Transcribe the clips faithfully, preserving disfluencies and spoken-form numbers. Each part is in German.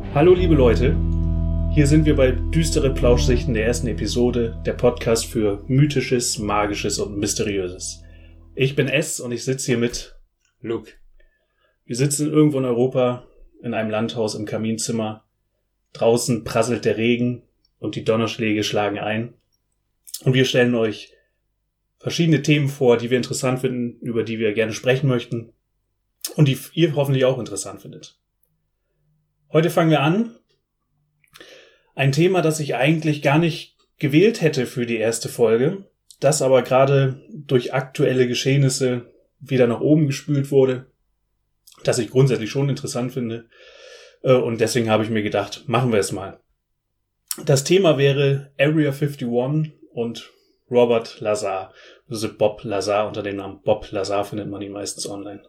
Hallo liebe Leute, hier sind wir bei Düstere Plauschsichten der ersten Episode, der Podcast für Mythisches, Magisches und Mysteriöses. Ich bin S und ich sitze hier mit Luke. Wir sitzen irgendwo in Europa, in einem Landhaus im Kaminzimmer. Draußen prasselt der Regen und die Donnerschläge schlagen ein. Und wir stellen euch verschiedene Themen vor, die wir interessant finden, über die wir gerne sprechen möchten und die ihr hoffentlich auch interessant findet. Heute fangen wir an. Ein Thema, das ich eigentlich gar nicht gewählt hätte für die erste Folge, das aber gerade durch aktuelle Geschehnisse wieder nach oben gespült wurde, das ich grundsätzlich schon interessant finde. Und deswegen habe ich mir gedacht, machen wir es mal. Das Thema wäre Area einundfünfzig und Robert Lazar, also Bob Lazar. Unter dem Namen Bob Lazar findet man ihn meistens online.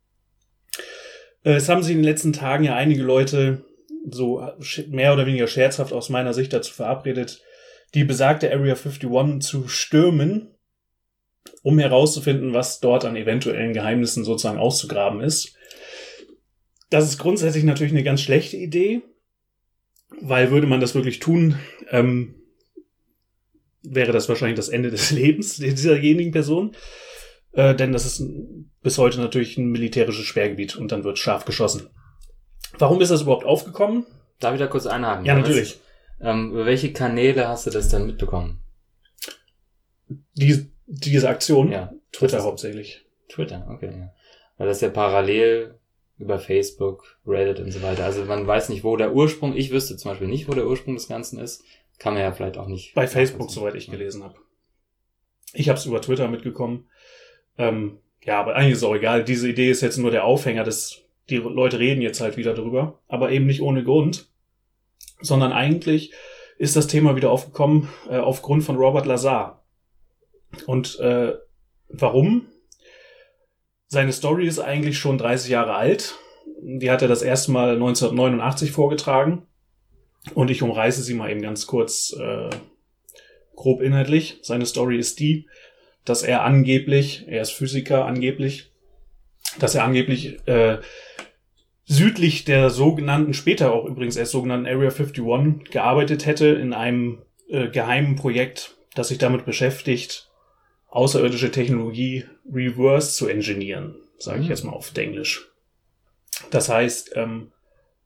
Es haben sich in den letzten Tagen ja einige Leute so mehr oder weniger scherzhaft aus meiner Sicht dazu verabredet, die besagte Area einundfünfzig zu stürmen, um herauszufinden, was dort an eventuellen Geheimnissen sozusagen auszugraben ist. Das ist grundsätzlich natürlich eine ganz schlechte Idee, weil würde man das wirklich tun, ähm, wäre das wahrscheinlich das Ende des Lebens dieserjenigen Person. Äh, denn das ist bis heute natürlich ein militärisches Sperrgebiet und dann wird scharf geschossen. Warum ist das überhaupt aufgekommen? Darf ich da kurz einhaken? Ja, natürlich. Ähm, über welche Kanäle hast du das denn mitbekommen? Die, diese Aktion? Ja. Twitter hauptsächlich. Twitter, okay. Ja. Weil das ja parallel über Facebook, Reddit und so weiter. Also man weiß nicht, wo der Ursprung, ich wüsste zum Beispiel nicht, wo der Ursprung des Ganzen ist. Kann man ja vielleicht auch nicht. Bei Facebook, soweit ich gelesen habe. Ich habe es über Twitter mitgekommen. Ähm, ja, aber eigentlich ist es auch egal. Diese Idee ist jetzt nur der Aufhänger, des, die Leute reden jetzt halt wieder drüber, aber eben nicht ohne Grund, sondern eigentlich ist das Thema wieder aufgekommen äh, aufgrund von Robert Lazar. Und äh, warum? Seine Story ist eigentlich schon dreißig Jahre alt. Die hat er das erste Mal neunzehnhundertneunundachtzig vorgetragen. Und ich umreiße sie mal eben ganz kurz äh, grob inhaltlich. Seine Story ist die, dass er angeblich, er ist Physiker angeblich, dass er angeblich äh, südlich der sogenannten, später auch übrigens erst sogenannten Area einundfünfzig gearbeitet hätte in einem äh, geheimen Projekt, das sich damit beschäftigt, außerirdische Technologie reverse zu engineeren, sage ich Mhm. jetzt mal auf Englisch. Das heißt, ähm,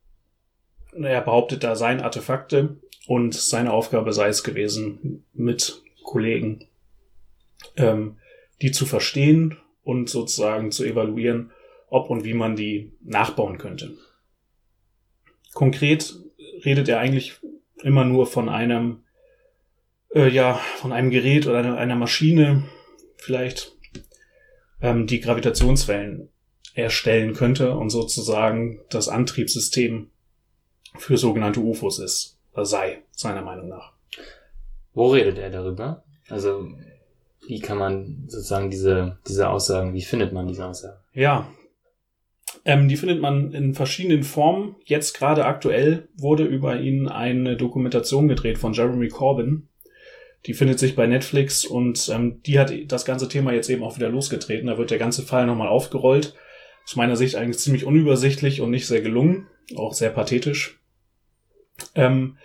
er behauptet, da seien Artefakte und seine Aufgabe sei es gewesen, mit Kollegen ähm, die zu verstehen und sozusagen zu evaluieren, ob und wie man die nachbauen könnte. Konkret redet er eigentlich immer nur von einem, äh, ja, von einem Gerät oder einer, einer Maschine, vielleicht, ähm, die Gravitationswellen erstellen könnte und sozusagen das Antriebssystem für sogenannte U F Os ist, oder sei, seiner Meinung nach. Wo redet er darüber? Also, wie kann man sozusagen diese, diese Aussagen, wie findet man diese Aussagen? Ja, ähm, die findet man in verschiedenen Formen. Jetzt gerade aktuell wurde über ihn eine Dokumentation gedreht von Jeremy Corbyn. Die findet sich bei Netflix und ähm, die hat das ganze Thema jetzt eben auch wieder losgetreten. Da wird der ganze Fall nochmal aufgerollt. Aus meiner Sicht eigentlich ziemlich unübersichtlich und nicht sehr gelungen. Auch sehr pathetisch. Ähm,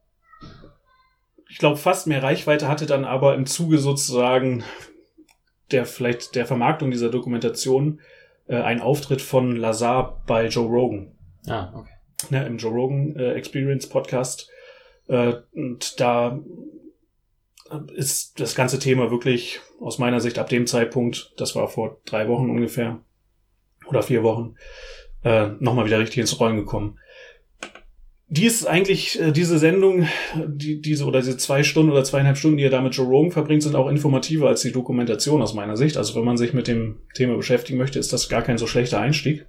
ich glaube, fast mehr Reichweite hatte dann aber im Zuge sozusagen der vielleicht der Vermarktung dieser Dokumentation äh, ein Auftritt von Lazar bei Joe Rogan. Ah, okay. Ne, im Joe Rogan äh, Experience Podcast. Äh, und da ist das ganze Thema wirklich aus meiner Sicht ab dem Zeitpunkt, das war vor drei Wochen ungefähr oder vier Wochen, äh, nochmal wieder richtig ins Rollen gekommen. Die ist eigentlich, äh, diese Sendung, die, diese oder diese zwei Stunden oder zweieinhalb Stunden, die er da mit Joe Rogan verbringt, sind auch informativer als die Dokumentation aus meiner Sicht. Also wenn man sich mit dem Thema beschäftigen möchte, ist das gar kein so schlechter Einstieg,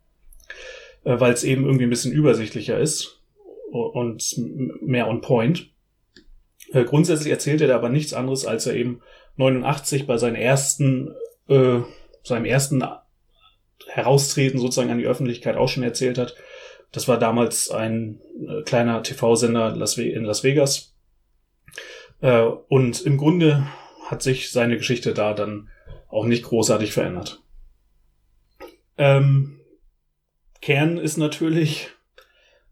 äh, weil es eben irgendwie ein bisschen übersichtlicher ist und mehr on point. Äh, grundsätzlich erzählt er da aber nichts anderes, als er eben neunundachtzig bei seinen ersten, äh, seinem ersten Heraustreten sozusagen an die Öffentlichkeit auch schon erzählt hat. Das war damals ein äh, kleiner T V-Sender in Las Vegas. Äh, und im Grunde hat sich seine Geschichte da dann auch nicht großartig verändert. Ähm, Kern ist natürlich,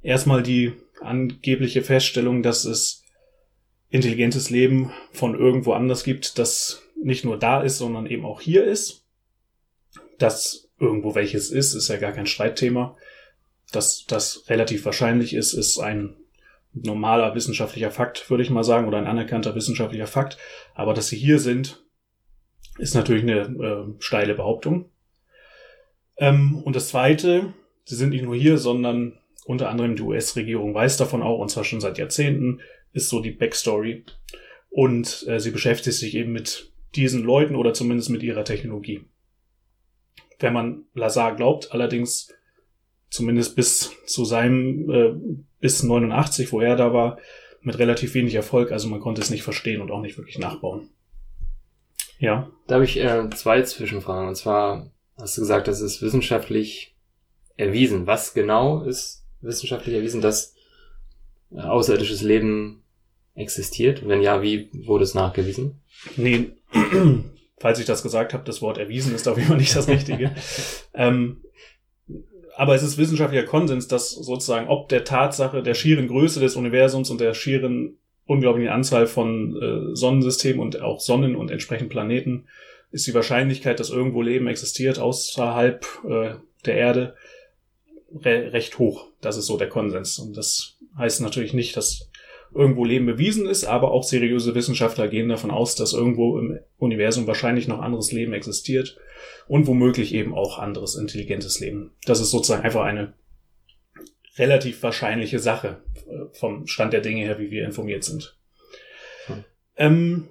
erstmal die angebliche Feststellung, dass es intelligentes Leben von irgendwo anders gibt, das nicht nur da ist, sondern eben auch hier ist. Dass irgendwo welches ist, ist ja gar kein Streitthema. Dass das relativ wahrscheinlich ist, ist ein normaler wissenschaftlicher Fakt, würde ich mal sagen, oder ein anerkannter wissenschaftlicher Fakt. Aber dass sie hier sind, ist natürlich eine äh, steile Behauptung. Ähm, und das Zweite, sie sind nicht nur hier, sondern unter anderem die U S-Regierung weiß davon auch, und zwar schon seit Jahrzehnten, ist so die Backstory. Und äh, sie beschäftigt sich eben mit diesen Leuten oder zumindest mit ihrer Technologie. Wenn man Lazar glaubt, allerdings zumindest bis zu seinem, äh, bis neunundachtzig, wo er da war, mit relativ wenig Erfolg, also man konnte es nicht verstehen und auch nicht wirklich nachbauen. Ja. Da habe ich äh, zwei Zwischenfragen. Und zwar hast du gesagt, das ist wissenschaftlich erwiesen. Was genau ist wissenschaftlich erwiesen, dass äh, außerirdisches Leben existiert? Wenn ja, wie wurde es nachgewiesen? Nee, falls ich das gesagt habe, das Wort erwiesen ist auf jeden Fall nicht das Richtige. ähm, aber es ist wissenschaftlicher Konsens, dass sozusagen ob der Tatsache der schieren Größe des Universums und der schieren unglaublichen Anzahl von äh, Sonnensystemen und auch Sonnen und entsprechend Planeten ist die Wahrscheinlichkeit, dass irgendwo Leben existiert außerhalb äh, der Erde re- recht hoch. Das ist so der Konsens. Und das heißt natürlich nicht, dass irgendwo Leben bewiesen ist, aber auch seriöse Wissenschaftler gehen davon aus, dass irgendwo im Universum wahrscheinlich noch anderes Leben existiert und womöglich eben auch anderes intelligentes Leben. Das ist sozusagen einfach eine relativ wahrscheinliche Sache vom Stand der Dinge her, wie wir informiert sind. Hm. Ähm,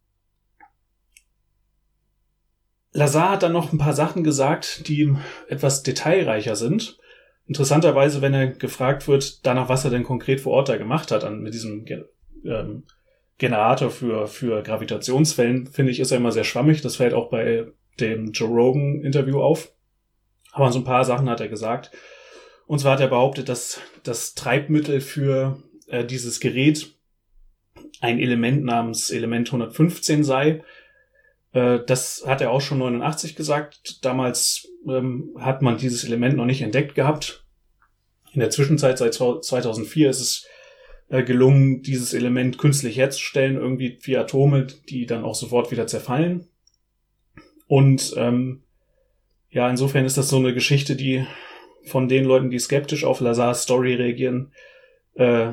Lazar hat dann noch ein paar Sachen gesagt, die etwas detailreicher sind. Interessanterweise, wenn er gefragt wird, danach, was er denn konkret vor Ort da gemacht hat, an, mit diesem ähm, Generator für, für Gravitationswellen, finde ich, ist er immer sehr schwammig. Das fällt auch bei dem Joe Rogan-Interview auf. Aber so ein paar Sachen hat er gesagt. Und zwar hat er behauptet, dass das Treibmittel für äh, dieses Gerät ein Element namens Element hundertfünfzehn sei. Äh, das hat er auch schon neunundachtzig gesagt. Damals ähm, hat man dieses Element noch nicht entdeckt gehabt. In der Zwischenzeit, seit zweitausendvier, ist es äh, gelungen, dieses Element künstlich herzustellen. Irgendwie vier Atome, die dann auch sofort wieder zerfallen. Und ähm, ja, insofern ist das so eine Geschichte, die von den Leuten, die skeptisch auf Lazars Story reagieren, äh,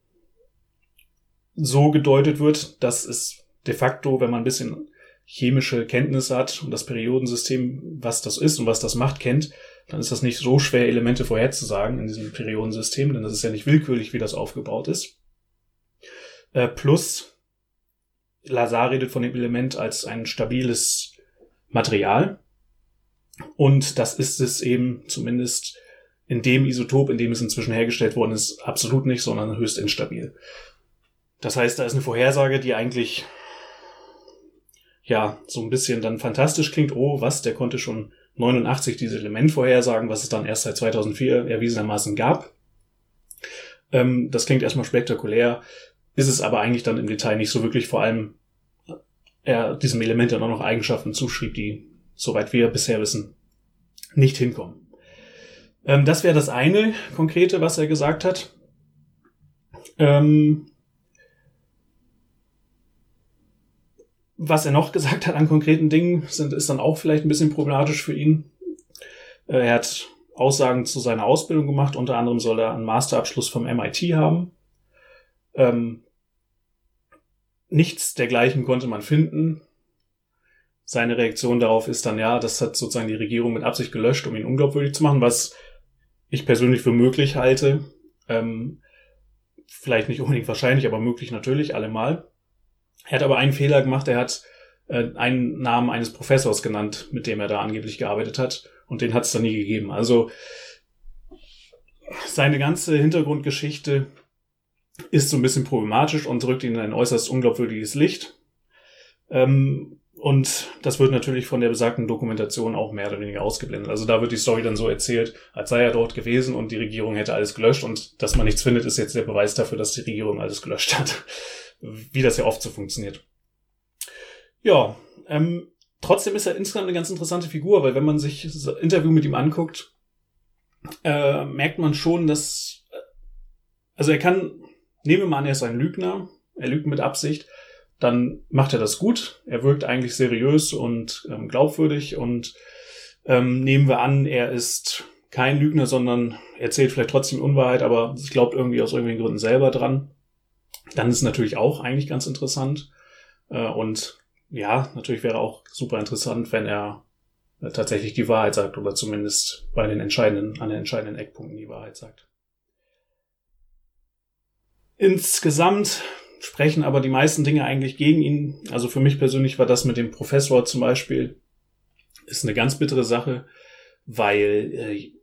so gedeutet wird, dass es de facto, wenn man ein bisschen chemische Kenntnisse hat und das Periodensystem, was das ist und was das macht, kennt, dann ist das nicht so schwer, Elemente vorherzusagen in diesem Periodensystem, denn das ist ja nicht willkürlich, wie das aufgebaut ist. Äh, plus, Lazar redet von dem Element als ein stabiles Material. Und das ist es eben zumindest in dem Isotop, in dem es inzwischen hergestellt worden ist, absolut nicht, sondern höchst instabil. Das heißt, da ist eine Vorhersage, die eigentlich ja so ein bisschen dann fantastisch klingt. Oh, was, der konnte schon neunundachtzig dieses Element vorhersagen, was es dann erst seit zweitausendvier erwiesenermaßen gab. Ähm, das klingt erstmal spektakulär, ist es aber eigentlich dann im Detail nicht so wirklich, vor allem er diesem Element dann auch noch Eigenschaften zuschrieb, die, soweit wir bisher wissen, nicht hinkommen. Ähm, das wäre das eine Konkrete, was er gesagt hat. Ähm, was er noch gesagt hat an konkreten Dingen, sind, ist dann auch vielleicht ein bisschen problematisch für ihn. Äh, er hat Aussagen zu seiner Ausbildung gemacht. Unter anderem soll er einen Masterabschluss vom M I T haben. Ähm, nichts dergleichen konnte man finden. Seine Reaktion darauf ist dann, ja, das hat sozusagen die Regierung mit Absicht gelöscht, um ihn unglaubwürdig zu machen, was ich persönlich für möglich halte. Ähm, vielleicht nicht unbedingt wahrscheinlich, aber möglich natürlich, allemal. Er hat aber einen Fehler gemacht, er hat äh, einen Namen eines Professors genannt, mit dem er da angeblich gearbeitet hat, und den hat es da nie gegeben. Also seine ganze Hintergrundgeschichte ist so ein bisschen problematisch und drückt ihn in ein äußerst unglaubwürdiges Licht. Ähm, Und das wird natürlich von der besagten Dokumentation auch mehr oder weniger ausgeblendet. Also da wird die Story dann so erzählt, als sei er dort gewesen und die Regierung hätte alles gelöscht. Und dass man nichts findet, ist jetzt der Beweis dafür, dass die Regierung alles gelöscht hat. Wie das ja oft so funktioniert. Ja, ähm, trotzdem ist er insgesamt eine ganz interessante Figur, weil wenn man sich das Interview mit ihm anguckt, äh, merkt man schon, dass also er kann, nehmen wir mal an, er ist ein Lügner, er lügt mit Absicht, dann macht er das gut, er wirkt eigentlich seriös und ähm, glaubwürdig und ähm, nehmen wir an, er ist kein Lügner, sondern erzählt vielleicht trotzdem Unwahrheit, aber es glaubt irgendwie aus irgendwelchen Gründen selber dran, dann ist natürlich auch eigentlich ganz interessant äh, und ja, natürlich wäre auch super interessant, wenn er äh, tatsächlich die Wahrheit sagt oder zumindest bei den entscheidenden, an den entscheidenden Eckpunkten die Wahrheit sagt. Insgesamt sprechen aber die meisten Dinge eigentlich gegen ihn. Also für mich persönlich war das mit dem Professor zum Beispiel ist eine ganz bittere Sache, weil äh,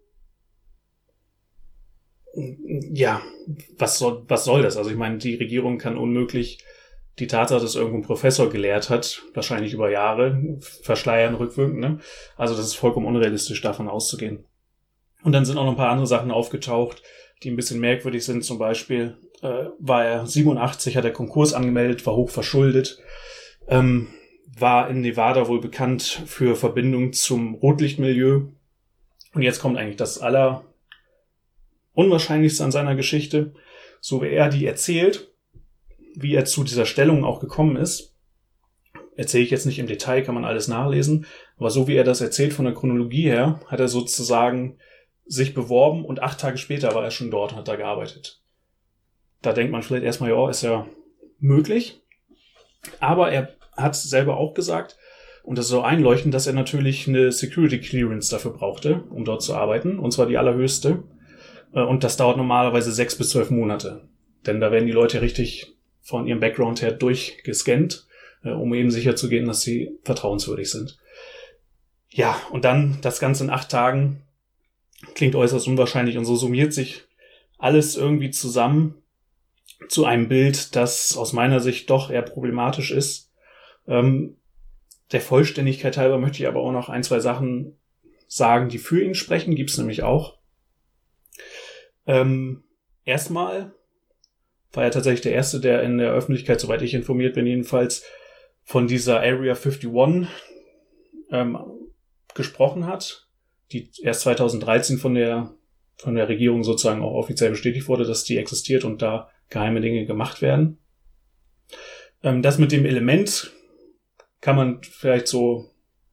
ja, was soll, was soll das? Also ich meine, die Regierung kann unmöglich die Tatsache, dass irgendwo ein Professor gelehrt hat, wahrscheinlich über Jahre, verschleiern rückwirkend, ne? Also das ist vollkommen unrealistisch, davon auszugehen. Und dann sind auch noch ein paar andere Sachen aufgetaucht, die ein bisschen merkwürdig sind. Zum Beispiel äh, war er siebenundachtzig, hat er Konkurs angemeldet, war hoch verschuldet, ähm, war in Nevada wohl bekannt für Verbindung zum Rotlichtmilieu. Und jetzt kommt eigentlich das aller Unwahrscheinlichste an seiner Geschichte. So wie er die erzählt, wie er zu dieser Stellung auch gekommen ist, erzähle ich jetzt nicht im Detail, kann man alles nachlesen, aber so wie er das erzählt von der Chronologie her, hat er sozusagen sich beworben und acht Tage später war er schon dort und hat da gearbeitet. Da denkt man vielleicht erstmal, ja, ist ja möglich, aber er hat selber auch gesagt, und das soll einleuchten, dass er natürlich eine Security Clearance dafür brauchte, um dort zu arbeiten, und zwar die allerhöchste, und das dauert normalerweise sechs bis zwölf Monate, denn da werden die Leute richtig von ihrem Background her durchgescannt, um eben sicher zu gehen, dass sie vertrauenswürdig sind. Ja, und dann das Ganze in acht Tagen klingt äußerst unwahrscheinlich und so summiert sich alles irgendwie zusammen zu einem Bild, das aus meiner Sicht doch eher problematisch ist. Ähm, der Vollständigkeit halber möchte ich aber auch noch ein, zwei Sachen sagen, die für ihn sprechen, gibt's nämlich auch. Ähm, erstmal war er tatsächlich der Erste, der in der Öffentlichkeit, soweit ich informiert bin, jedenfalls von dieser Area einundfünfzig ähm, gesprochen hat, die erst zweitausenddreizehn von der von der Regierung sozusagen auch offiziell bestätigt wurde, dass die existiert und da geheime Dinge gemacht werden. Ähm, das mit dem Element kann man vielleicht so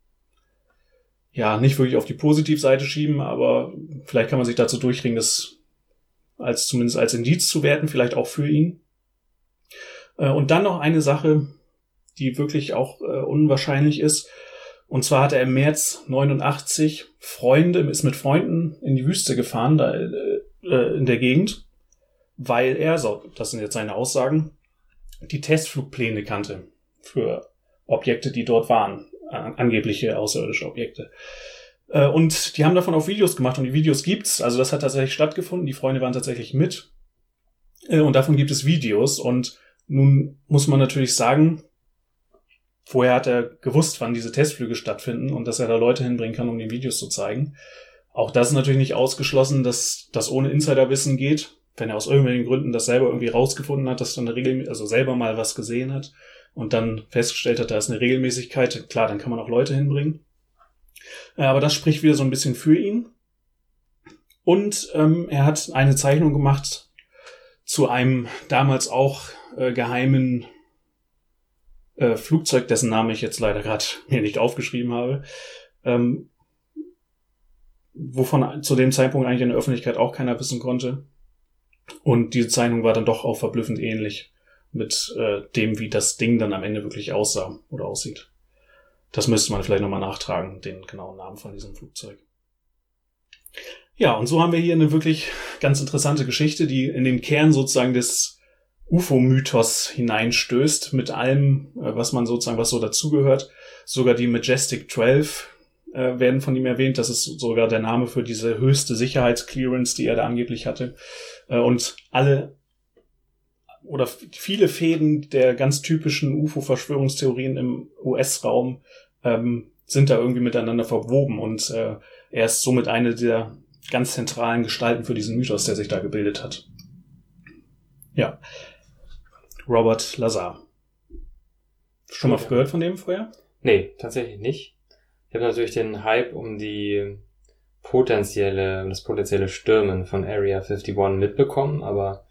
ja nicht wirklich auf die Positivseite schieben, aber vielleicht kann man sich dazu durchringen, das als zumindest als Indiz zu werten, vielleicht auch für ihn. Äh, und dann noch eine Sache, die wirklich auch äh, unwahrscheinlich ist. Und zwar hat er im März neunundachtzig Freunde, ist mit Freunden in die Wüste gefahren, da äh, in der Gegend, weil er, so, das sind jetzt seine Aussagen, die Testflugpläne kannte für Objekte, die dort waren, an, angebliche außerirdische Objekte. Äh, und die haben davon auch Videos gemacht und die Videos gibt's, also das hat tatsächlich stattgefunden, die Freunde waren tatsächlich mit äh, und davon gibt es Videos und nun muss man natürlich sagen, vorher hat er gewusst, wann diese Testflüge stattfinden und dass er da Leute hinbringen kann, um die Videos zu zeigen. Auch das ist natürlich nicht ausgeschlossen, dass das ohne Insiderwissen geht, wenn er aus irgendwelchen Gründen das selber irgendwie rausgefunden hat, dass dann eine Regel, also selber mal was gesehen hat und dann festgestellt hat, da ist eine Regelmäßigkeit. Klar, dann kann man auch Leute hinbringen. Aber das spricht wieder so ein bisschen für ihn. Und ähm, er hat eine Zeichnung gemacht zu einem damals auch äh, geheimen äh, Flugzeug, dessen Name ich jetzt leider gerade mir nicht aufgeschrieben habe, ähm, wovon zu dem Zeitpunkt eigentlich in der Öffentlichkeit auch keiner wissen konnte. Und diese Zeichnung war dann doch auch verblüffend ähnlich mit äh, dem, wie das Ding dann am Ende wirklich aussah oder aussieht. Das müsste man vielleicht nochmal nachtragen, den genauen Namen von diesem Flugzeug. Ja, und so haben wir hier eine wirklich ganz interessante Geschichte, die in den Kern sozusagen des U F O-Mythos hineinstößt, mit allem, was man sozusagen, was so dazugehört. Sogar die Majestic zwölf äh, werden von ihm erwähnt. Das ist sogar der Name für diese höchste Sicherheitsclearance, die er da angeblich hatte. Äh, und alle oder viele Fäden der ganz typischen U F O-Verschwörungstheorien im U S-Raum ähm, sind da irgendwie miteinander verwoben und äh, er ist somit eine der ganz zentralen Gestalten für diesen Mythos, der sich da gebildet hat. Ja. Robert Lazar. Schon mal gehört von dem vorher? Nee, tatsächlich nicht. Ich habe natürlich den Hype um die potenzielle, um das potenzielle Stürmen von Area einundfünfzig mitbekommen, aber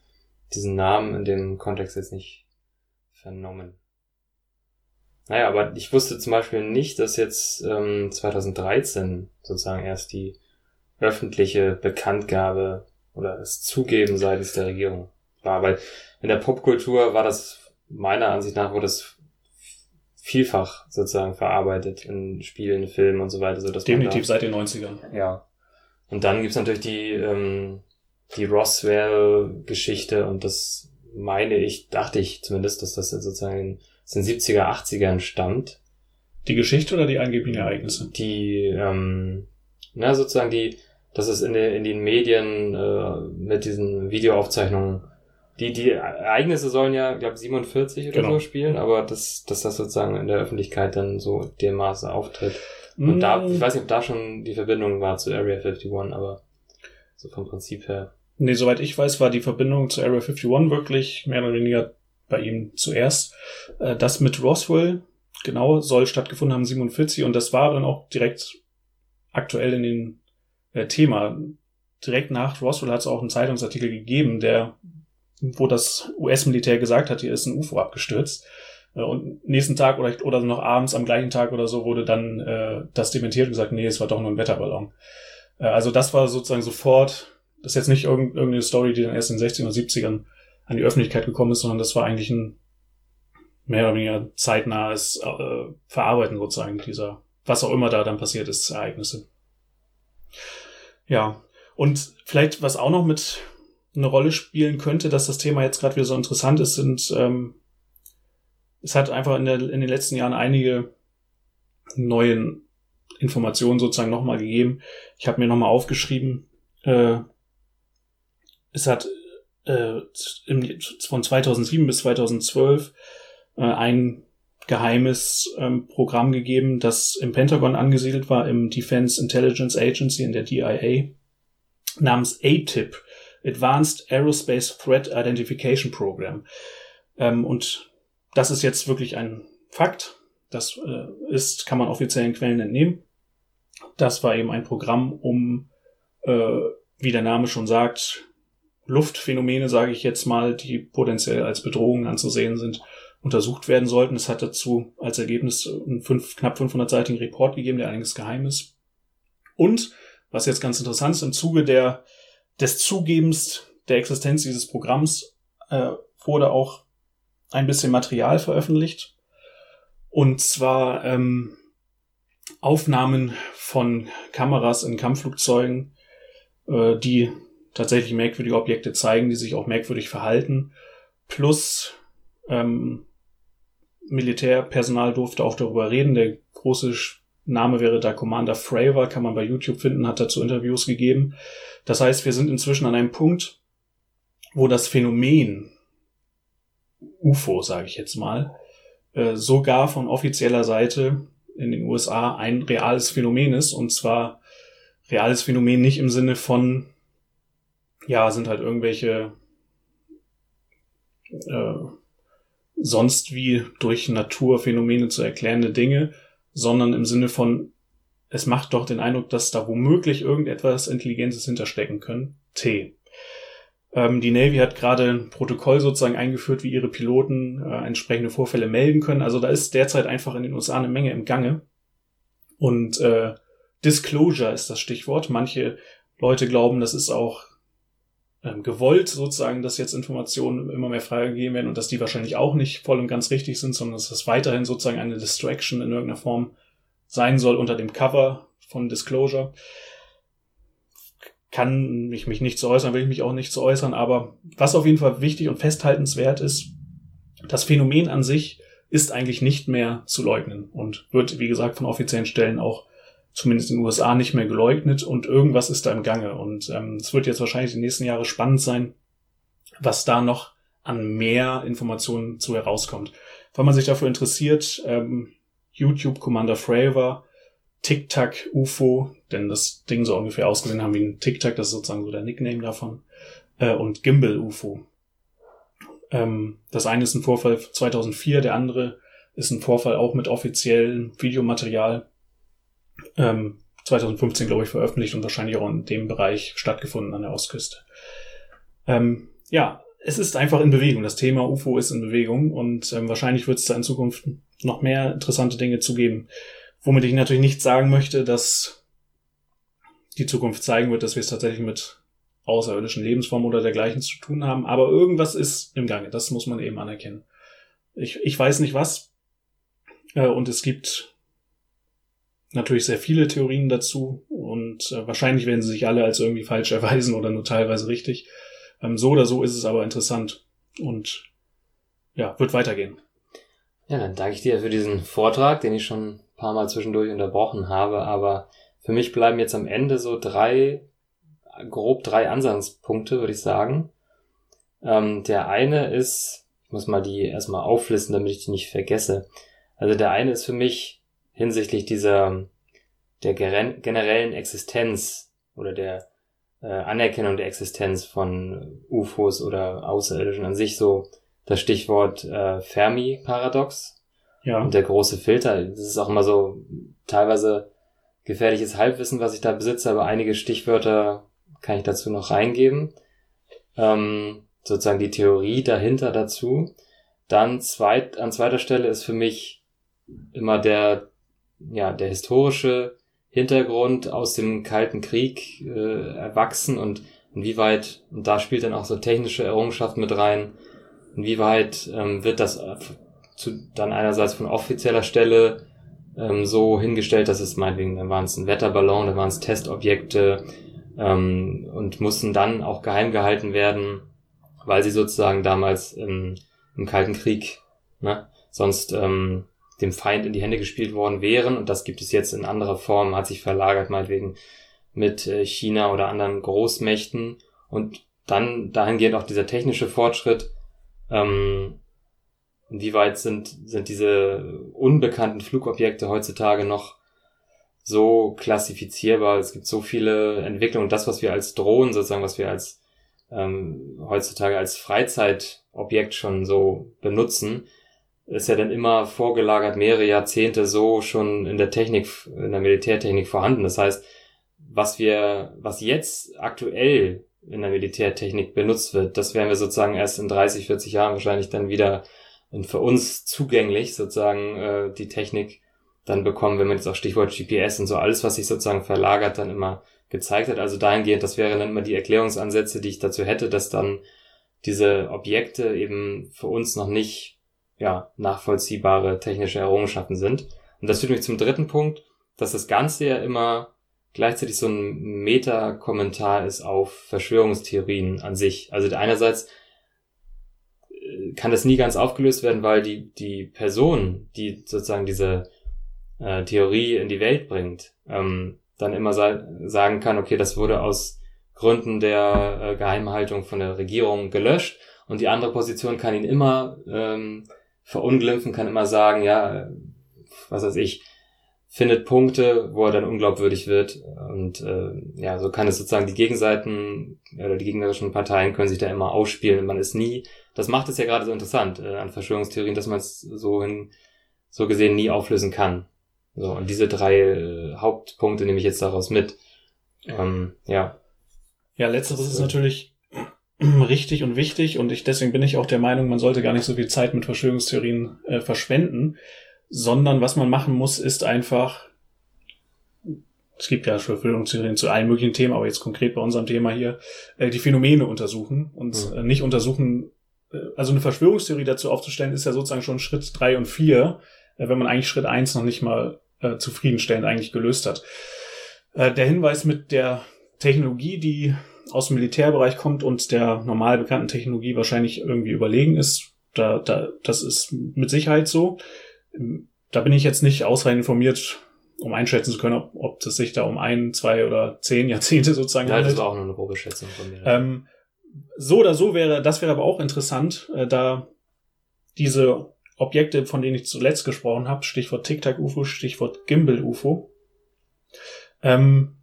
diesen Namen in dem Kontext jetzt nicht vernommen. Naja, aber ich wusste zum Beispiel nicht, dass jetzt ähm, zwanzig dreizehn sozusagen erst die öffentliche Bekanntgabe oder das Zugeben seitens der Regierung war, weil in der Popkultur war das meiner Ansicht nach, wurde das vielfach sozusagen verarbeitet in Spielen, Filmen und so weiter. So dass Definitiv da, seit den neunzigern. Ja. Und dann gibt's natürlich die ähm, die Roswell-Geschichte und das meine ich, dachte ich zumindest, dass das sozusagen aus den siebziger, achtzigern stammt. Die Geschichte oder die angeblichen Ereignisse? Die, ähm, na sozusagen die, dass es in, den in den Medien äh, mit diesen Videoaufzeichnungen, die die Ereignisse sollen ja, glaube siebenundvierzig oder genau. so spielen, aber dass, dass das sozusagen in der Öffentlichkeit dann so dem Maße auftritt. Und mm. da, ich weiß nicht, ob da schon die Verbindung war zu Area einundfünfzig, aber so vom Prinzip her. Nee, soweit ich weiß, war die Verbindung zu Area einundfünfzig wirklich mehr oder weniger bei ihm zuerst. Das mit Roswell, genau, soll stattgefunden haben siebenundvierzig und das war dann auch direkt aktuell in den äh, Thema. Direkt nach Roswell hat es auch einen Zeitungsartikel gegeben, der, wo das U S-Militär gesagt hat, hier ist ein U F O abgestürzt. Äh, und nächsten Tag oder, oder noch abends am gleichen Tag oder so wurde dann äh, das dementiert und gesagt, nee, es war doch nur ein Wetterballon. Äh, also das war sozusagen sofort. Das ist jetzt nicht irgendeine Story, die dann erst in den sechzigern oder siebzigern an die Öffentlichkeit gekommen ist, sondern das war eigentlich ein mehr oder weniger zeitnahes äh, Verarbeiten sozusagen dieser, was auch immer da dann passiert ist, Ereignisse. Ja, und vielleicht, was auch noch mit eine Rolle spielen könnte, dass das Thema jetzt gerade wieder so interessant ist, sind, ähm, es hat einfach in, der, in den letzten Jahren einige neue Informationen sozusagen nochmal gegeben. Ich habe mir nochmal aufgeschrieben, äh, es hat äh, im, von zweitausendsieben bis zweitausendzwölf äh, ein geheimes ähm, Programm gegeben, das im Pentagon angesiedelt war, im Defense Intelligence Agency, in der D I A, namens A T I P, Advanced Aerospace Threat Identification Program. Ähm, und das ist jetzt wirklich ein Fakt. Das äh, ist, kann man offiziellen Quellen entnehmen. Das war eben ein Programm, um, äh, wie der Name schon sagt, Luftphänomene, sage ich jetzt mal, die potenziell als Bedrohungen anzusehen sind, untersucht werden sollten. Es hat dazu als Ergebnis einen fünf, knapp fünfhundertseitigen Report gegeben, der einiges geheim ist. Und, was jetzt ganz interessant ist, im Zuge der, des Zugebens der Existenz dieses Programms äh, wurde auch ein bisschen Material veröffentlicht. Und zwar ähm, Aufnahmen von Kameras in Kampfflugzeugen, äh, die tatsächlich merkwürdige Objekte zeigen, die sich auch merkwürdig verhalten. Plus ähm, Militärpersonal durfte auch darüber reden. Der große Name wäre da Commander Fravor, kann man bei YouTube finden, hat dazu Interviews gegeben. Das heißt, wir sind inzwischen an einem Punkt, wo das Phänomen U F O, sage ich jetzt mal, äh, sogar von offizieller Seite in den U S A ein reales Phänomen ist. Und zwar reales Phänomen nicht im Sinne von, ja, sind halt irgendwelche äh, sonst wie durch Naturphänomene zu erklärende Dinge, sondern im Sinne von, es macht doch den Eindruck, dass da womöglich irgendetwas Intelligentes hinterstecken könnte. Ähm, die Navy hat gerade ein Protokoll sozusagen eingeführt, wie ihre Piloten äh, entsprechende Vorfälle melden können. Also da ist derzeit einfach in den U S A eine Menge im Gange. Und äh, Disclosure ist das Stichwort. Manche Leute glauben, das ist auch ähm, gewollt sozusagen, dass jetzt Informationen immer mehr freigegeben werden und dass die wahrscheinlich auch nicht voll und ganz richtig sind, sondern dass das weiterhin sozusagen eine Distraction in irgendeiner Form sein soll unter dem Cover von Disclosure. Kann ich mich nicht zu äußern, will ich mich auch nicht zu äußern, aber was auf jeden Fall wichtig und festhaltenswert ist, das Phänomen an sich ist eigentlich nicht mehr zu leugnen und wird, wie gesagt, von offiziellen Stellen auch zumindest in den U S A nicht mehr geleugnet und irgendwas ist da im Gange. Und ähm, es wird jetzt wahrscheinlich die nächsten Jahre spannend sein, was da noch an mehr Informationen zu herauskommt. Wenn man sich dafür interessiert, ähm, YouTube Commander Fravor, Tic-Tac U F O, denn das Ding so ungefähr ausgesehen haben wie ein Tic-Tac, das ist sozusagen so der Nickname davon, äh, und Gimbal U F O. Ähm, das eine ist ein Vorfall zweitausendvier, der andere ist ein Vorfall auch mit offiziellem Videomaterial, ähm, zweitausendfünfzehn, glaube ich, veröffentlicht und wahrscheinlich auch in dem Bereich stattgefunden an der Ostküste. Ähm, ja, es ist einfach in Bewegung. Das Thema U F O ist in Bewegung und ähm, wahrscheinlich wird es da in Zukunft noch mehr interessante Dinge zu geben. Womit ich natürlich nicht sagen möchte, dass die Zukunft zeigen wird, dass wir es tatsächlich mit außerirdischen Lebensformen oder dergleichen zu tun haben. Aber irgendwas ist im Gange. Das muss man eben anerkennen. Ich, ich weiß nicht was. Äh, und es gibt natürlich sehr viele Theorien dazu. Und äh, wahrscheinlich werden sie sich alle als irgendwie falsch erweisen oder nur teilweise richtig. Ähm, so oder so ist es aber interessant. Und ja, wird weitergehen. Ja, dann danke ich dir für diesen Vortrag, den ich schon ein paar Mal zwischendurch unterbrochen habe. Aber für mich bleiben jetzt am Ende so drei, grob drei Ansatzpunkte, würde ich sagen. Ähm, der eine ist, ich muss mal die erstmal auflisten, damit ich die nicht vergesse. Also der eine ist für mich hinsichtlich dieser, der generellen Existenz oder der äh, Anerkennung der Existenz von U F Os oder Außerirdischen an sich so das Stichwort äh, Fermi-Paradox. Ja. Und der große Filter. Das ist auch immer so teilweise gefährliches Halbwissen, was ich da besitze, aber einige Stichwörter kann ich dazu noch reingeben. Ähm, sozusagen die Theorie dahinter dazu. Dann zweit, an zweiter Stelle ist für mich immer der, ja, der historische Hintergrund aus dem Kalten Krieg äh, erwachsen und inwieweit, und da spielt dann auch so technische Errungenschaft mit rein, inwieweit ähm, wird das zu, dann einerseits von offizieller Stelle ähm, so hingestellt, dass es meinetwegen, dann waren es ein Wetterballon, dann waren es Testobjekte ähm, und mussten dann auch geheim gehalten werden, weil sie sozusagen damals ähm, im Kalten Krieg, ne, sonst ähm, dem Feind in die Hände gespielt worden wären, und das gibt es jetzt in anderer Form, hat sich verlagert meinetwegen mit äh, China oder anderen Großmächten, und dann dahingehend auch dieser technische Fortschritt, ähm, inwieweit sind sind diese unbekannten Flugobjekte heutzutage noch so klassifizierbar? Es gibt so viele Entwicklungen. Das, was wir als Drohnen sozusagen, was wir als ähm, heutzutage als Freizeitobjekt schon so benutzen, ist ja dann immer vorgelagert mehrere Jahrzehnte so schon in der Technik, in der Militärtechnik vorhanden. Das heißt, was wir, was jetzt aktuell in der Militärtechnik benutzt wird, das werden wir sozusagen erst in dreißig, vierzig Jahren wahrscheinlich dann wieder für uns zugänglich sozusagen äh, die Technik dann bekommen, wenn man jetzt auch Stichwort G P S und so alles, was sich sozusagen verlagert, dann immer gezeigt hat. Also dahingehend, das wären dann immer die Erklärungsansätze, die ich dazu hätte, dass dann diese Objekte eben für uns noch nicht ja nachvollziehbare technische Errungenschaften sind. Und das führt mich zum dritten Punkt, dass das Ganze ja immer gleichzeitig so ein Meta-Kommentar ist auf Verschwörungstheorien an sich. Also einerseits kann das nie ganz aufgelöst werden, weil die die Person, die sozusagen diese äh, Theorie in die Welt bringt, ähm, dann immer sa- sagen kann, okay, das wurde aus Gründen der äh, Geheimhaltung von der Regierung gelöscht, und die andere Position kann ihn immer ähm, verunglimpfen, kann immer sagen, ja, was weiß ich, findet Punkte, wo er dann unglaubwürdig wird, und äh, ja, so kann es sozusagen die Gegenseiten oder die gegnerischen Parteien können sich da immer ausspielen, und man ist nie, das macht es ja gerade so interessant äh, an Verschwörungstheorien, dass man es so hin, so gesehen nie auflösen kann. So, und diese drei äh, Hauptpunkte nehme ich jetzt daraus mit. Ähm, ja. Ja, letzteres ist natürlich richtig und wichtig, und ich deswegen bin ich auch der Meinung, man sollte gar nicht so viel Zeit mit Verschwörungstheorien äh, verschwenden, sondern was man machen muss, ist einfach, es gibt ja Verschwörungstheorien zu allen möglichen Themen, aber jetzt konkret bei unserem Thema hier, äh, die Phänomene untersuchen und mhm. äh, nicht untersuchen, äh, also eine Verschwörungstheorie dazu aufzustellen, ist ja sozusagen schon Schritt drei und vier, äh, wenn man eigentlich Schritt eins noch nicht mal äh, zufriedenstellend eigentlich gelöst hat. Äh, der Hinweis mit der Technologie, die aus dem Militärbereich kommt und der normal bekannten Technologie wahrscheinlich irgendwie überlegen ist, da, da, das ist mit Sicherheit so. Da bin ich jetzt nicht ausreichend informiert, um einschätzen zu können, ob, ob es sich da um ein, zwei oder zehn Jahrzehnte sozusagen ja, handelt. Das war auch nur eine grobe Schätzung von mir. Ähm, so oder so wäre, das wäre aber auch interessant, äh, da diese Objekte, von denen ich zuletzt gesprochen habe, Stichwort Tic-Tac-U F O, Stichwort Gimbal-U F O, ähm,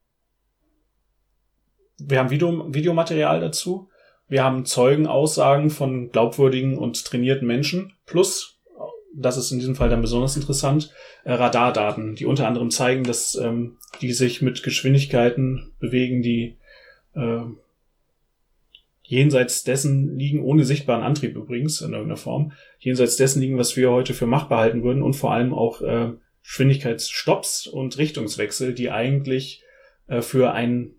wir haben Video, Videomaterial dazu, wir haben Zeugenaussagen von glaubwürdigen und trainierten Menschen, plus, das ist in diesem Fall dann besonders interessant, äh, Radardaten, die unter anderem zeigen, dass ähm, die sich mit Geschwindigkeiten bewegen, die äh, jenseits dessen liegen, ohne sichtbaren Antrieb übrigens in irgendeiner Form, jenseits dessen liegen, was wir heute für machbar halten würden und vor allem auch äh, Geschwindigkeitsstopps und Richtungswechsel, die eigentlich äh, für ein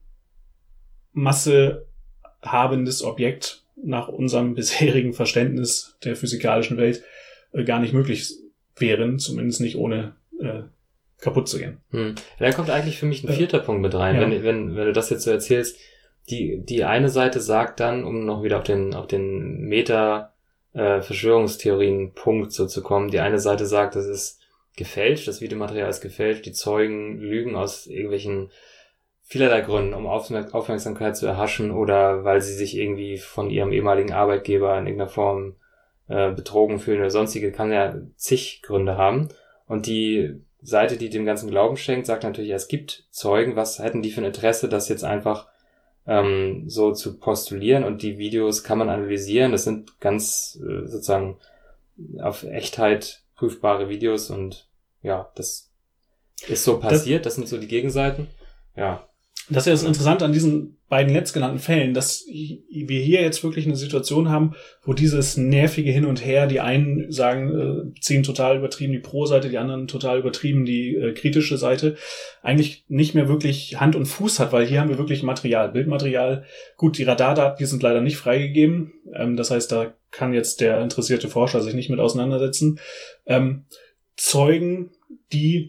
massehabendes Objekt nach unserem bisherigen Verständnis der physikalischen Welt äh, gar nicht möglich wären, zumindest nicht ohne äh, kaputt zu gehen. Hm. Da kommt eigentlich für mich ein vierter äh, Punkt mit rein, ja. wenn, wenn, wenn du das jetzt so erzählst. Die, die eine Seite sagt dann, um noch wieder auf den, auf den Meta, äh, Verschwörungstheorien-Punkt so zu kommen, die eine Seite sagt, das ist gefälscht, das Videomaterial ist gefälscht, die Zeugen lügen aus irgendwelchen vielerlei Gründen, um Aufmerksamkeit zu erhaschen oder weil sie sich irgendwie von ihrem ehemaligen Arbeitgeber in irgendeiner Form äh, betrogen fühlen oder sonstige, kann ja zig Gründe haben. Und die Seite, die dem Ganzen Glauben schenkt, sagt natürlich, es gibt Zeugen, was hätten die für ein Interesse, das jetzt einfach ähm, so zu postulieren, und die Videos kann man analysieren, das sind ganz äh, sozusagen auf Echtheit prüfbare Videos und ja, das ist so passiert, das, das sind so die Gegenseiten, ja. Das ist ja das Interessante an diesen beiden letztgenannten Fällen, dass wir hier jetzt wirklich eine Situation haben, wo dieses nervige Hin und Her, die einen sagen, äh, ziehen total übertrieben die Pro-Seite, die anderen total übertrieben die äh, kritische Seite, eigentlich nicht mehr wirklich Hand und Fuß hat, weil hier haben wir wirklich Material, Bildmaterial. Gut, die Radardaten, die sind leider nicht freigegeben, ähm, das heißt, da kann jetzt der interessierte Forscher sich nicht mit auseinandersetzen. Ähm, Zeugen, die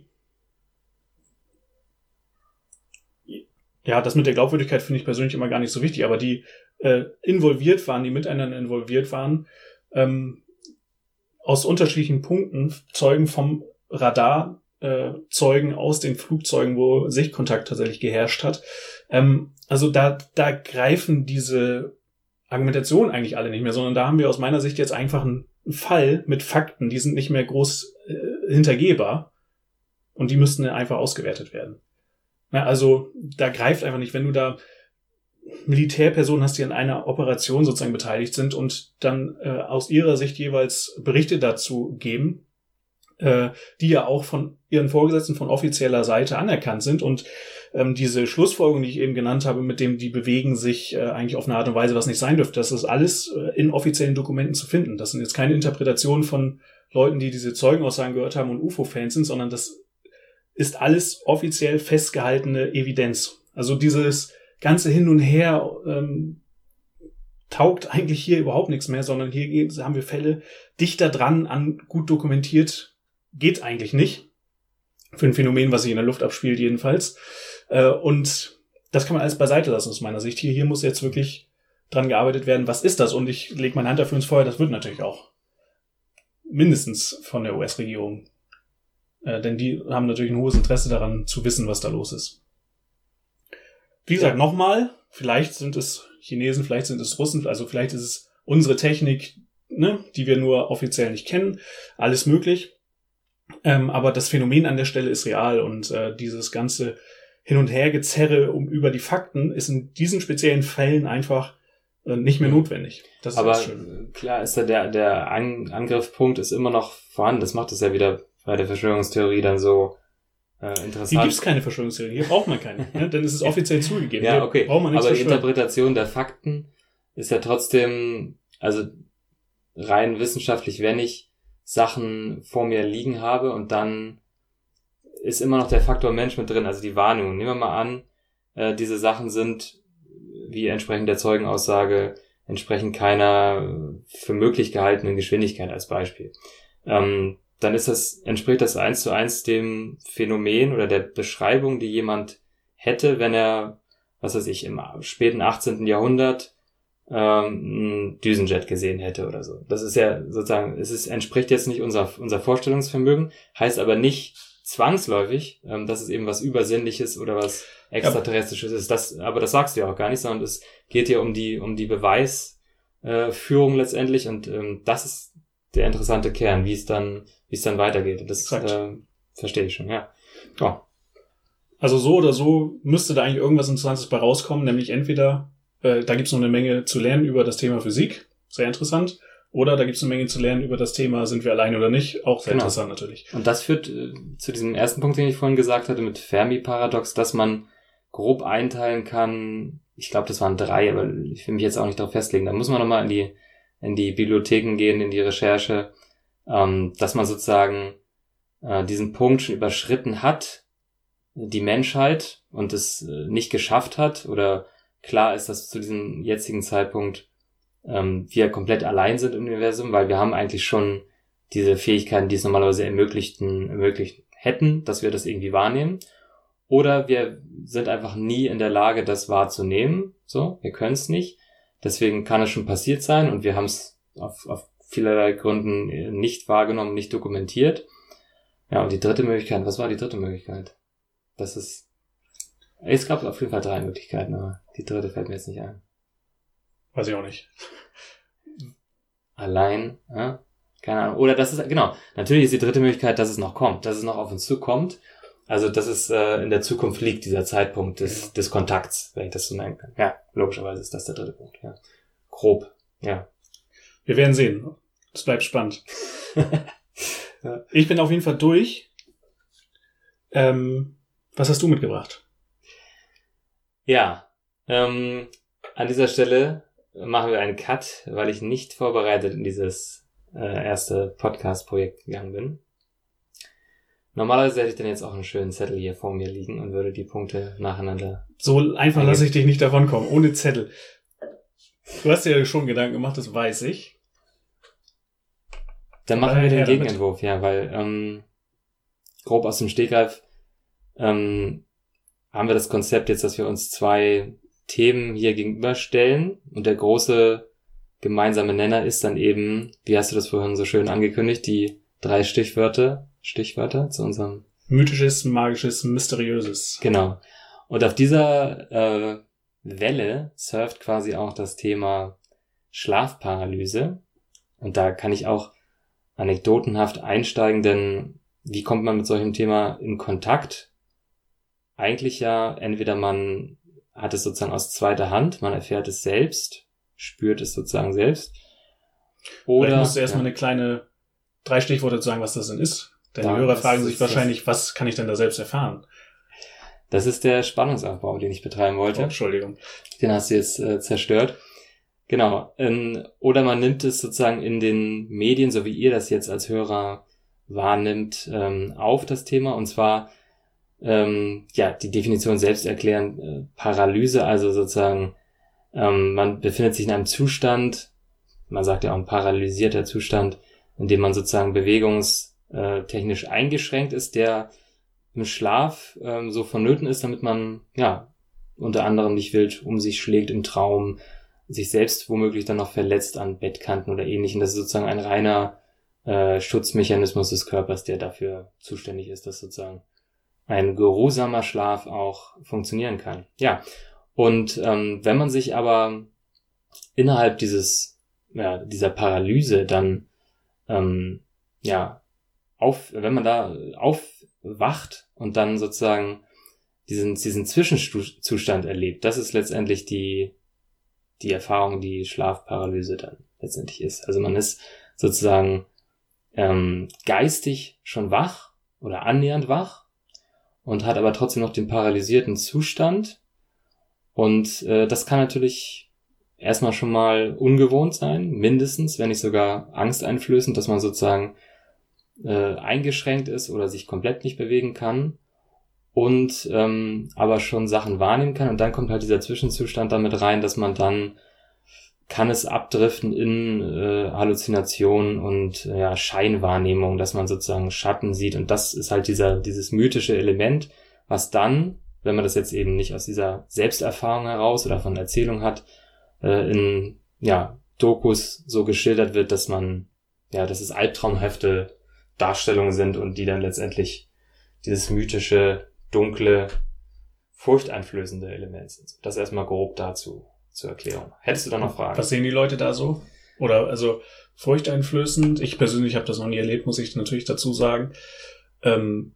Ja, das mit der Glaubwürdigkeit finde ich persönlich immer gar nicht so wichtig, aber die äh, involviert waren, die miteinander involviert waren, ähm, aus unterschiedlichen Punkten, Zeugen vom Radar, äh, Zeugen aus den Flugzeugen, wo Sichtkontakt tatsächlich geherrscht hat. Ähm, also da, da greifen diese Argumentationen eigentlich alle nicht mehr, sondern da haben wir aus meiner Sicht jetzt einfach einen Fall mit Fakten, die sind nicht mehr groß äh, hintergehbar und die müssten einfach ausgewertet werden. Ja, also da greift einfach nicht, wenn du da Militärpersonen hast, die an einer Operation sozusagen beteiligt sind und dann äh, aus ihrer Sicht jeweils Berichte dazu geben, äh, die ja auch von ihren Vorgesetzten von offizieller Seite anerkannt sind, und ähm, diese Schlussfolgerung, die ich eben genannt habe, mit dem die bewegen sich äh, eigentlich auf eine Art und Weise, was nicht sein dürfte, das ist alles äh, in offiziellen Dokumenten zu finden. Das sind jetzt keine Interpretationen von Leuten, die diese Zeugenaussagen gehört haben und U F O-Fans sind, sondern das ist alles offiziell festgehaltene Evidenz. Also dieses ganze Hin und Her ähm, taugt eigentlich hier überhaupt nichts mehr, sondern hier haben wir Fälle dichter dran an gut dokumentiert, geht eigentlich nicht. Für ein Phänomen, was sich in der Luft abspielt jedenfalls. Äh, und das kann man alles beiseite lassen aus meiner Sicht. Hier, hier muss jetzt wirklich dran gearbeitet werden, was ist das? Und ich lege meine Hand dafür ins Feuer, das wird natürlich auch mindestens von der U S-Regierung. Äh, denn die haben natürlich ein hohes Interesse daran, zu wissen, was da los ist. Wie gesagt, nochmal, vielleicht sind es Chinesen, vielleicht sind es Russen, also vielleicht ist es unsere Technik, ne, die wir nur offiziell nicht kennen. Alles möglich. Ähm, aber das Phänomen an der Stelle ist real, und äh, dieses ganze Hin- und Hergezerre um über die Fakten ist in diesen speziellen Fällen einfach äh, nicht mehr notwendig. Das ist aber schön. Klar ist ja der, der An- Angriffspunkt ist immer noch vorhanden. Das macht es ja wieder bei der Verschwörungstheorie dann so äh, interessant. Hier gibt's keine Verschwörungstheorie, hier braucht man keine, ne? Denn es ist offiziell zugegeben. Ja, okay, braucht man nichts aber die verschwören. Interpretation der Fakten ist ja trotzdem, also rein wissenschaftlich, wenn ich Sachen vor mir liegen habe und dann ist immer noch der Faktor Mensch mit drin, also die Wahrnehmung. Nehmen wir mal an, äh, diese Sachen sind, wie entsprechend der Zeugenaussage, entsprechend keiner für möglich gehaltenen Geschwindigkeit als Beispiel. Ähm, dann ist das, entspricht das eins zu eins dem Phänomen oder der Beschreibung, die jemand hätte, wenn er, was weiß ich, im späten achtzehnten Jahrhundert ähm, einen Düsenjet gesehen hätte oder so. Das ist ja sozusagen, es ist, entspricht jetzt nicht unser, unser Vorstellungsvermögen, heißt aber nicht zwangsläufig, ähm, dass es eben was Übersinnliches oder was Extraterrestrisches ist. Das, aber das sagst du ja auch gar nicht, sondern es geht ja um die, um die Beweisführung äh, letztendlich, und ähm, das ist der interessante Kern, wie es dann, wie es dann weitergeht. Das äh, verstehe ich schon, ja. Oh. Also so oder so müsste da eigentlich irgendwas Interessantes bei rauskommen, nämlich entweder, äh, da gibt es noch eine Menge zu lernen über das Thema Physik, sehr interessant, oder da gibt es eine Menge zu lernen über das Thema, sind wir allein oder nicht, auch sehr genau. Interessant natürlich. Und das führt äh, zu diesem ersten Punkt, den ich vorhin gesagt hatte, mit Fermi-Paradox, dass man grob einteilen kann, ich glaube, das waren drei, aber ich will mich jetzt auch nicht darauf festlegen. Da muss man nochmal in die, in die Bibliotheken gehen, in die Recherche, ähm, dass man sozusagen äh, diesen Punkt schon überschritten hat, die Menschheit, und es äh, nicht geschafft hat, oder klar ist, dass zu diesem jetzigen Zeitpunkt ähm, wir komplett allein sind im Universum, weil wir haben eigentlich schon diese Fähigkeiten, die es normalerweise ermöglichten, ermöglicht hätten, dass wir das irgendwie wahrnehmen. Oder wir sind einfach nie in der Lage, das wahrzunehmen. So, wir können es nicht. Deswegen kann es schon passiert sein und wir haben es auf, auf vielerlei Gründen nicht wahrgenommen, nicht dokumentiert. Ja, und die dritte Möglichkeit, was war die dritte Möglichkeit? Das ist, es gab auf jeden Fall drei Möglichkeiten, aber die dritte fällt mir jetzt nicht ein. Weiß ich auch nicht. Allein, ja? Keine Ahnung. Oder das ist, genau, natürlich ist die dritte Möglichkeit, dass es noch kommt, dass es noch auf uns zukommt. Also, dass es äh, in der Zukunft liegt, dieser Zeitpunkt des, ja. des Kontakts, wenn ich das so nennen kann. Ja, logischerweise ist das der dritte Punkt, ja. Grob, ja. Wir werden sehen. Es bleibt spannend. Ja. Ich bin auf jeden Fall durch. Ähm, was hast du mitgebracht? Ja, ähm, an dieser Stelle machen wir einen Cut, weil ich nicht vorbereitet in dieses äh, erste Podcast-Projekt gegangen bin. Normalerweise hätte ich dann jetzt auch einen schönen Zettel hier vor mir liegen und würde die Punkte nacheinander... So einfach lasse ich dich nicht davon kommen, ohne Zettel. Du hast dir ja schon Gedanken gemacht, das weiß ich. Dann machen wir den Gegenentwurf, ja, weil ähm, grob aus dem Stegreif ähm, haben wir das Konzept jetzt, dass wir uns zwei Themen hier gegenüberstellen und der große gemeinsame Nenner ist dann eben, wie hast du das vorhin so schön angekündigt, die drei Stichwörter, Stichwörter zu unserem... Mythisches, magisches, mysteriöses. Genau. Und auf dieser äh, Welle surft quasi auch das Thema Schlafparalyse. Und da kann ich auch anekdotenhaft einsteigen, denn wie kommt man mit solchem Thema in Kontakt? Eigentlich ja, entweder man hat es sozusagen aus zweiter Hand, man erfährt es selbst, spürt es sozusagen selbst. Oder Vielleicht musst du erstmal ja. eine kleine, drei Stichworte sagen, was das denn ist. Denn Da, die Hörer fragen das sich ist wahrscheinlich, das, was kann ich denn da selbst erfahren? Das ist der Spannungsaufbau, den ich betreiben wollte. Oh, Entschuldigung. Den hast du jetzt äh, zerstört. Genau. Ähm, oder man nimmt es sozusagen in den Medien, so wie ihr das jetzt als Hörer wahrnimmt, ähm, auf das Thema. Und zwar, ähm, ja, die Definition selbst erklären, äh, Paralyse, also sozusagen, ähm, man befindet sich in einem Zustand, man sagt ja auch ein paralysierter Zustand, in dem man sozusagen bewegungstechnisch eingeschränkt ist, der im Schlaf ähm, so vonnöten ist, damit man, ja, unter anderem nicht wild um sich schlägt im Traum, sich selbst womöglich dann noch verletzt an Bettkanten oder ähnlichem. Das ist sozusagen ein reiner äh, Schutzmechanismus des Körpers, der dafür zuständig ist, dass sozusagen ein geruhsamer Schlaf auch funktionieren kann. Ja, und ähm, wenn man sich aber innerhalb dieses, ja, dieser Paralyse dann, ähm, ja, auf, wenn man da aufwacht und dann sozusagen diesen, diesen Zwischenzustand erlebt, das ist letztendlich die, die Erfahrung, die Schlafparalyse dann letztendlich ist. Also man ist sozusagen ähm, geistig schon wach oder annähernd wach und hat aber trotzdem noch den paralysierten Zustand. Und äh, das kann natürlich erstmal schon mal ungewohnt sein, mindestens, wenn nicht sogar angsteinflößend, dass man sozusagen äh, eingeschränkt ist oder sich komplett nicht bewegen kann und ähm, aber schon Sachen wahrnehmen kann. Und dann kommt halt dieser Zwischenzustand damit rein, dass man dann kann es abdriften in äh, Halluzinationen und äh, ja, Scheinwahrnehmung, dass man sozusagen Schatten sieht. Und das ist halt dieser dieses mythische Element, was dann, wenn man das jetzt eben nicht aus dieser Selbsterfahrung heraus oder von Erzählung hat, äh, in ja Dokus so geschildert wird, dass man, ja, dass es albtraumhafte Darstellungen sind und die dann letztendlich dieses mythische, dunkle, furchteinflößende Element sind. Das erstmal grob dazu zur Erklärung. Hättest du da noch Fragen? Was sehen die Leute da so? Oder also furchteinflößend? Ich persönlich habe das noch nie erlebt, muss ich natürlich dazu sagen. Ähm,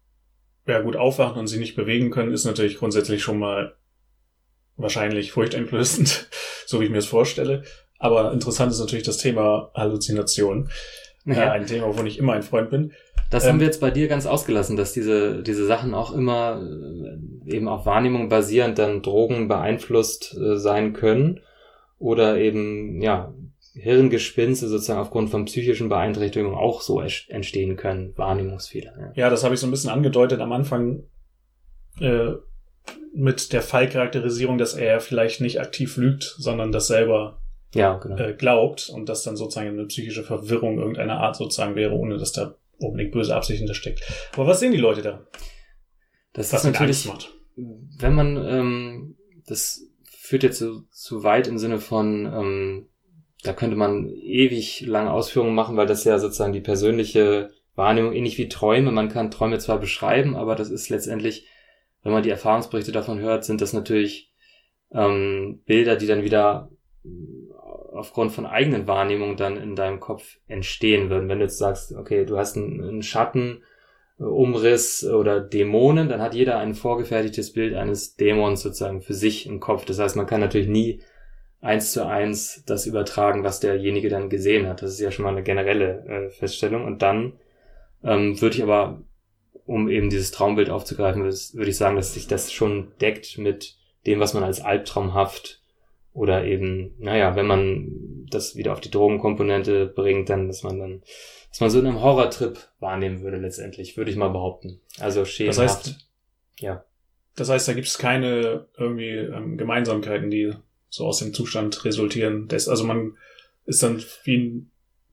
ja gut, aufwachen und sich nicht bewegen können, ist natürlich grundsätzlich schon mal wahrscheinlich furchteinflößend, so wie ich mir es vorstelle. Aber interessant ist natürlich das Thema Halluzination. Ja, ein Thema, wovon ich immer ein Freund bin. Das ähm, haben wir jetzt bei dir ganz ausgelassen, dass diese diese Sachen auch immer äh, eben auf Wahrnehmung basierend dann Drogen beeinflusst äh, sein können oder eben, ja, Hirngespinste sozusagen aufgrund von psychischen Beeinträchtigungen auch so entstehen können, Wahrnehmungsfehler. Ja, ja, das habe ich so ein bisschen angedeutet am Anfang äh, mit der Fallcharakterisierung, dass er vielleicht nicht aktiv lügt, sondern das selber ja, genau. äh, glaubt und das dann sozusagen eine psychische Verwirrung irgendeiner Art sozusagen wäre, ohne dass da unbedingt böse Absicht hintersteckt. Aber was sehen die Leute da? Das was ist natürlich, wenn man, ähm, das führt jetzt zu, zu weit im Sinne von, ähm, da könnte man ewig lange Ausführungen machen, weil das ja sozusagen die persönliche Wahrnehmung, ähnlich wie Träume, man kann Träume zwar beschreiben, aber das ist letztendlich, wenn man die Erfahrungsberichte davon hört, sind das natürlich ähm, Bilder, die dann wieder aufgrund von eigenen Wahrnehmungen dann in deinem Kopf entstehen würden. Wenn du jetzt sagst, okay, du hast einen, einen Schatten, Umriss oder Dämonen, dann hat jeder ein vorgefertigtes Bild eines Dämons sozusagen für sich im Kopf. Das heißt, man kann natürlich nie eins zu eins das übertragen, was derjenige dann gesehen hat. Das ist ja schon mal eine generelle äh, Feststellung. Und dann ähm, würde ich aber, um eben dieses Traumbild aufzugreifen, würde ich sagen, dass sich das schon deckt mit dem, was man als albtraumhaft oder eben, naja, wenn man das wieder auf die Drogenkomponente bringt, dann, dass man dann, dass man so in einem Horrortrip wahrnehmen würde letztendlich, würde ich mal behaupten. Also schemenhaft. Das heißt, ja. Das heißt, da gibt es keine irgendwie ähm, Gemeinsamkeiten, die so aus dem Zustand resultieren. Das, also man ist dann wie ein,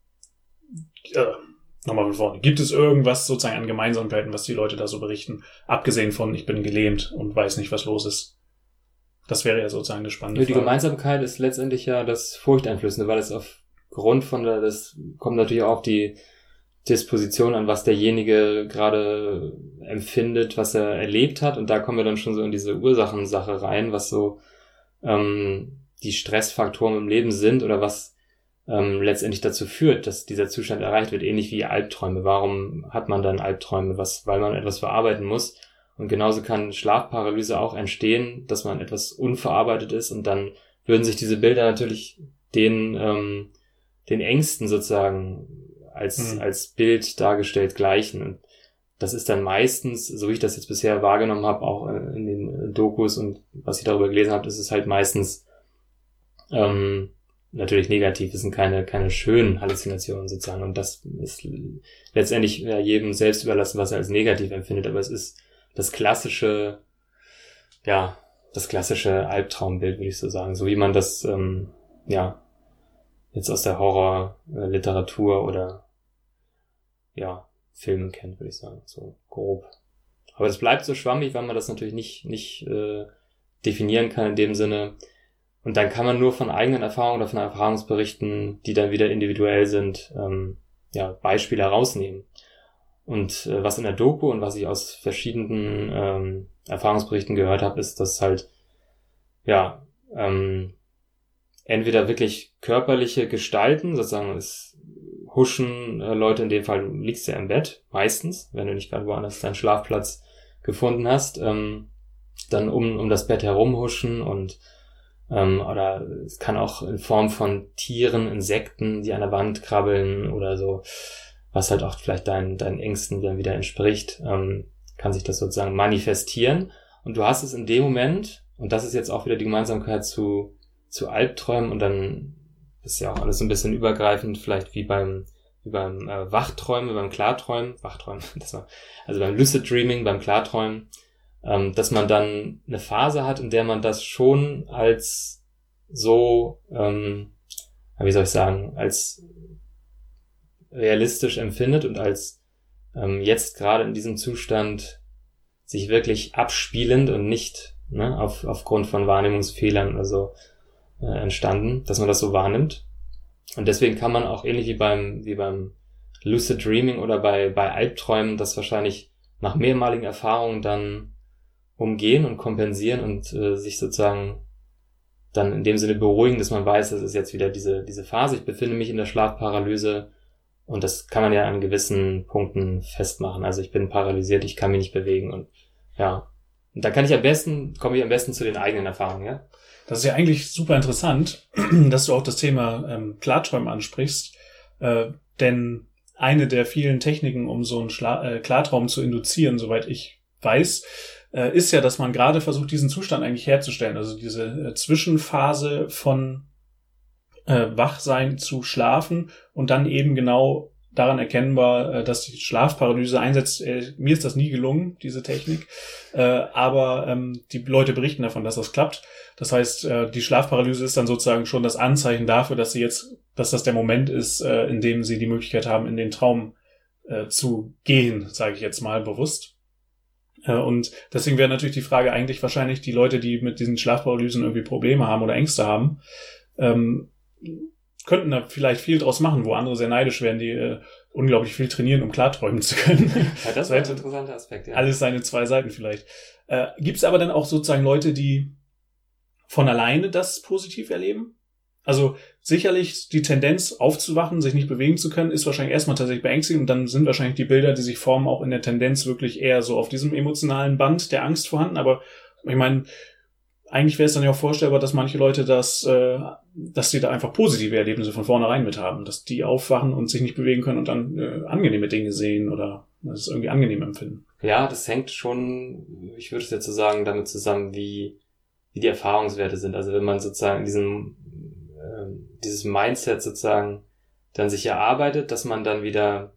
äh, nochmal von vorne. Gibt es irgendwas sozusagen an Gemeinsamkeiten, was die Leute da so berichten? Abgesehen von, ich bin gelähmt und weiß nicht, was los ist. Das wäre ja sozusagen eine spannende ja, die Frage. Gemeinsamkeit ist letztendlich ja das Furchteinflößende, weil es aufgrund von der, das kommt natürlich auch die Disposition an, was derjenige gerade empfindet, was er erlebt hat. Und da kommen wir dann schon so in diese Ursachensache rein, was so ähm, die Stressfaktoren im Leben sind oder was ähm, letztendlich dazu führt, dass dieser Zustand erreicht wird, ähnlich wie Albträume. Warum hat man dann Albträume? Was, weil man etwas verarbeiten muss. Und genauso kann Schlafparalyse auch entstehen, dass man etwas unverarbeitet ist und dann würden sich diese Bilder natürlich den ähm, den Ängsten sozusagen als mhm. als Bild dargestellt gleichen. Und das ist dann meistens, so wie ich das jetzt bisher wahrgenommen habe, auch in den Dokus und was ich darüber gelesen habe, ist es halt meistens ähm, natürlich negativ. Es sind keine keine schönen Halluzinationen sozusagen. Und das ist letztendlich ja, jedem selbst überlassen, was er als negativ empfindet. Aber es ist das klassische, ja, das klassische Albtraumbild, würde ich so sagen. So wie man das, ähm, ja, jetzt aus der Horrorliteratur oder, ja, Filmen kennt, würde ich sagen. So grob. Aber das bleibt so schwammig, weil man das natürlich nicht, nicht, äh, definieren kann in dem Sinne. Und dann kann man nur von eigenen Erfahrungen oder von Erfahrungsberichten, die dann wieder individuell sind, ähm, ja, Beispiele herausnehmen. Und äh, was in der Doku und was ich aus verschiedenen ähm, Erfahrungsberichten gehört habe, ist, dass halt ja ähm, entweder wirklich körperliche Gestalten, sozusagen es huschen äh, Leute, in dem Fall, du liegst ja im Bett, meistens, wenn du nicht gerade woanders deinen Schlafplatz gefunden hast, ähm, dann um um das Bett herumhuschen und ähm, oder es kann auch in Form von Tieren, Insekten, die an der Wand krabbeln oder so, was halt auch vielleicht deinen deinen Ängsten dann wieder entspricht, ähm, kann sich das sozusagen manifestieren. Und du hast es in dem Moment, und das ist jetzt auch wieder die Gemeinsamkeit zu zu Albträumen, und dann ist ja auch alles so ein bisschen übergreifend, vielleicht wie beim wie beim äh, Wachträumen, beim Klarträumen, Wachträumen, das war, also beim Lucid Dreaming, beim Klarträumen, ähm, dass man dann eine Phase hat, in der man das schon als so, ähm, wie soll ich sagen, als realistisch empfindet und als ähm, jetzt gerade in diesem Zustand sich wirklich abspielend und nicht ne, auf, aufgrund von Wahrnehmungsfehlern oder so äh, entstanden, dass man das so wahrnimmt. Und deswegen kann man auch ähnlich wie beim wie beim Lucid Dreaming oder bei bei Albträumen das wahrscheinlich nach mehrmaligen Erfahrungen dann umgehen und kompensieren und äh, sich sozusagen dann in dem Sinne beruhigen, dass man weiß, das ist jetzt wieder diese diese Phase, ich befinde mich in der Schlafparalyse. Und das kann man ja an gewissen Punkten festmachen. Also ich bin paralysiert, ich kann mich nicht bewegen und ja. Und da kann ich am besten, komme ich am besten zu den eigenen Erfahrungen, ja. Das ist ja eigentlich super interessant, dass du auch das Thema ähm, Klarträumen ansprichst. Äh, denn eine der vielen Techniken, um so einen Schla- äh, Klartraum zu induzieren, soweit ich weiß, äh, ist ja, dass man gerade versucht, diesen Zustand eigentlich herzustellen. Also diese äh, Zwischenphase von äh, Wachsein zu Schlafen und dann eben genau daran erkennbar, äh, dass die Schlafparalyse einsetzt. Äh, mir ist das nie gelungen, diese Technik, äh, aber ähm, die Leute berichten davon, dass das klappt. Das heißt, äh, die Schlafparalyse ist dann sozusagen schon das Anzeichen dafür, dass sie jetzt, dass das der Moment ist, äh, in dem sie die Möglichkeit haben, in den Traum äh, zu gehen, sage ich jetzt mal bewusst. Äh, und deswegen wäre natürlich die Frage eigentlich wahrscheinlich die Leute, die mit diesen Schlafparalysen irgendwie Probleme haben oder Ängste haben, ähm, könnten da vielleicht viel draus machen, wo andere sehr neidisch wären, die äh, unglaublich viel trainieren, um klarträumen zu können. Ja, das ist ein interessanter Aspekt, ja. Alles seine zwei Seiten vielleicht. Äh, Gibt es aber dann auch sozusagen Leute, die von alleine das positiv erleben? Also sicherlich die Tendenz aufzuwachen, sich nicht bewegen zu können, ist wahrscheinlich erstmal tatsächlich beängstigend und dann sind wahrscheinlich die Bilder, die sich formen, auch in der Tendenz wirklich eher so auf diesem emotionalen Band der Angst vorhanden. Aber ich meine, eigentlich wäre es dann ja auch vorstellbar, dass manche Leute das, äh, dass sie da einfach positive Erlebnisse von vornherein mit haben, dass die aufwachen und sich nicht bewegen können und dann äh, angenehme Dinge sehen oder das irgendwie angenehm empfinden. Ja, das hängt schon, ich würde es jetzt so sagen, damit zusammen, wie, wie die Erfahrungswerte sind. Also wenn man sozusagen diesen, äh, dieses Mindset sozusagen dann sich erarbeitet, dass man dann wieder,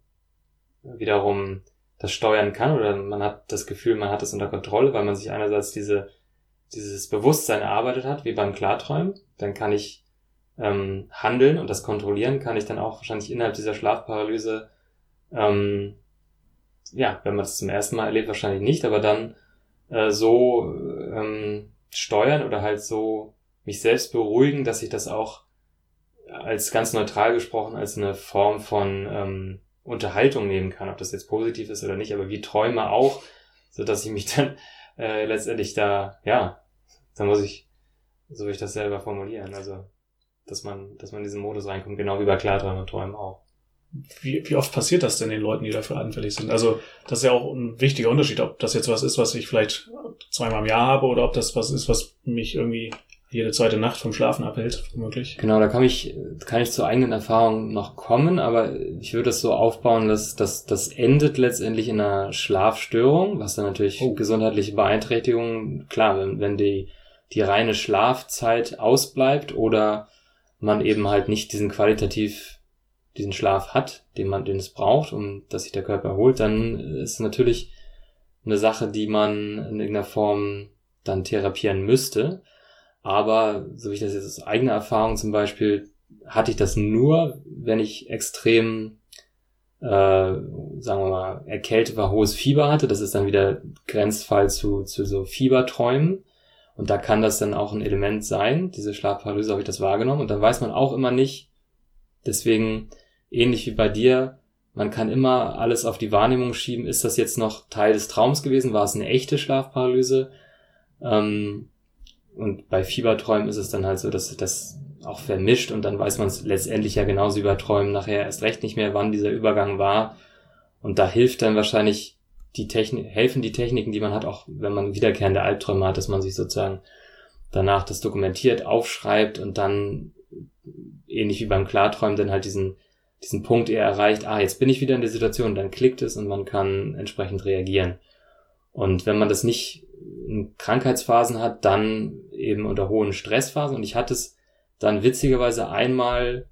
wiederum das steuern kann oder man hat das Gefühl, man hat es unter Kontrolle, weil man sich einerseits diese dieses Bewusstsein erarbeitet hat, wie beim Klarträumen, dann kann ich ähm, handeln und das kontrollieren, kann ich dann auch wahrscheinlich innerhalb dieser Schlafparalyse, ähm, ja, wenn man das zum ersten Mal erlebt, wahrscheinlich nicht, aber dann äh, so ähm, steuern oder halt so mich selbst beruhigen, dass ich das auch als ganz neutral gesprochen als eine Form von ähm, Unterhaltung nehmen kann, ob das jetzt positiv ist oder nicht, aber wie Träume auch, so dass ich mich dann äh, letztendlich da, ja, dann muss ich, so will ich das selber formulieren, also, dass man, dass man in diesen Modus reinkommt, genau wie bei Klarträumen und Träumen auch. Wie, wie oft passiert das denn den Leuten, die dafür anfällig sind? Also, das ist ja auch ein wichtiger Unterschied, ob das jetzt was ist, was ich vielleicht zweimal im Jahr habe oder ob das was ist, was mich irgendwie jede zweite Nacht vom Schlafen abhält, womöglich. Genau, da kann ich, kann ich zur eigenen Erfahrung noch kommen, aber ich würde es so aufbauen, dass, dass das endet letztendlich in einer Schlafstörung, was dann natürlich oh. gesundheitliche Beeinträchtigungen, klar, wenn, wenn die, die reine Schlafzeit ausbleibt oder man eben halt nicht diesen qualitativ, diesen Schlaf hat, den man, den es braucht, um, dass sich der Körper erholt, dann ist natürlich eine Sache, die man in irgendeiner Form dann therapieren müsste. Aber, so wie ich das jetzt aus eigener Erfahrung zum Beispiel, hatte ich das nur, wenn ich extrem, äh, sagen wir mal, erkältet war, hohes Fieber hatte. Das ist dann wieder Grenzfall zu, zu so Fieberträumen. Und da kann das dann auch ein Element sein. Diese Schlafparalyse habe ich das wahrgenommen. Und dann weiß man auch immer nicht, deswegen ähnlich wie bei dir, man kann immer alles auf die Wahrnehmung schieben. Ist das jetzt noch Teil des Traums gewesen? War es eine echte Schlafparalyse? Ähm, Und bei Fieberträumen ist es dann halt so, dass das auch vermischt und dann weiß man es letztendlich ja genauso über Träumen nachher erst recht nicht mehr, wann dieser Übergang war. Und da hilft dann wahrscheinlich die Technik, helfen die Techniken, die man hat, auch wenn man wiederkehrende Albträume hat, dass man sich sozusagen danach das dokumentiert, aufschreibt und dann ähnlich wie beim Klarträumen dann halt diesen diesen Punkt eher erreicht, ah, jetzt bin ich wieder in der Situation, dann klickt es und man kann entsprechend reagieren. Und wenn man das nicht in Krankheitsphasen hat, dann eben unter hohen Stressphasen. Und ich hatte es dann witzigerweise einmal,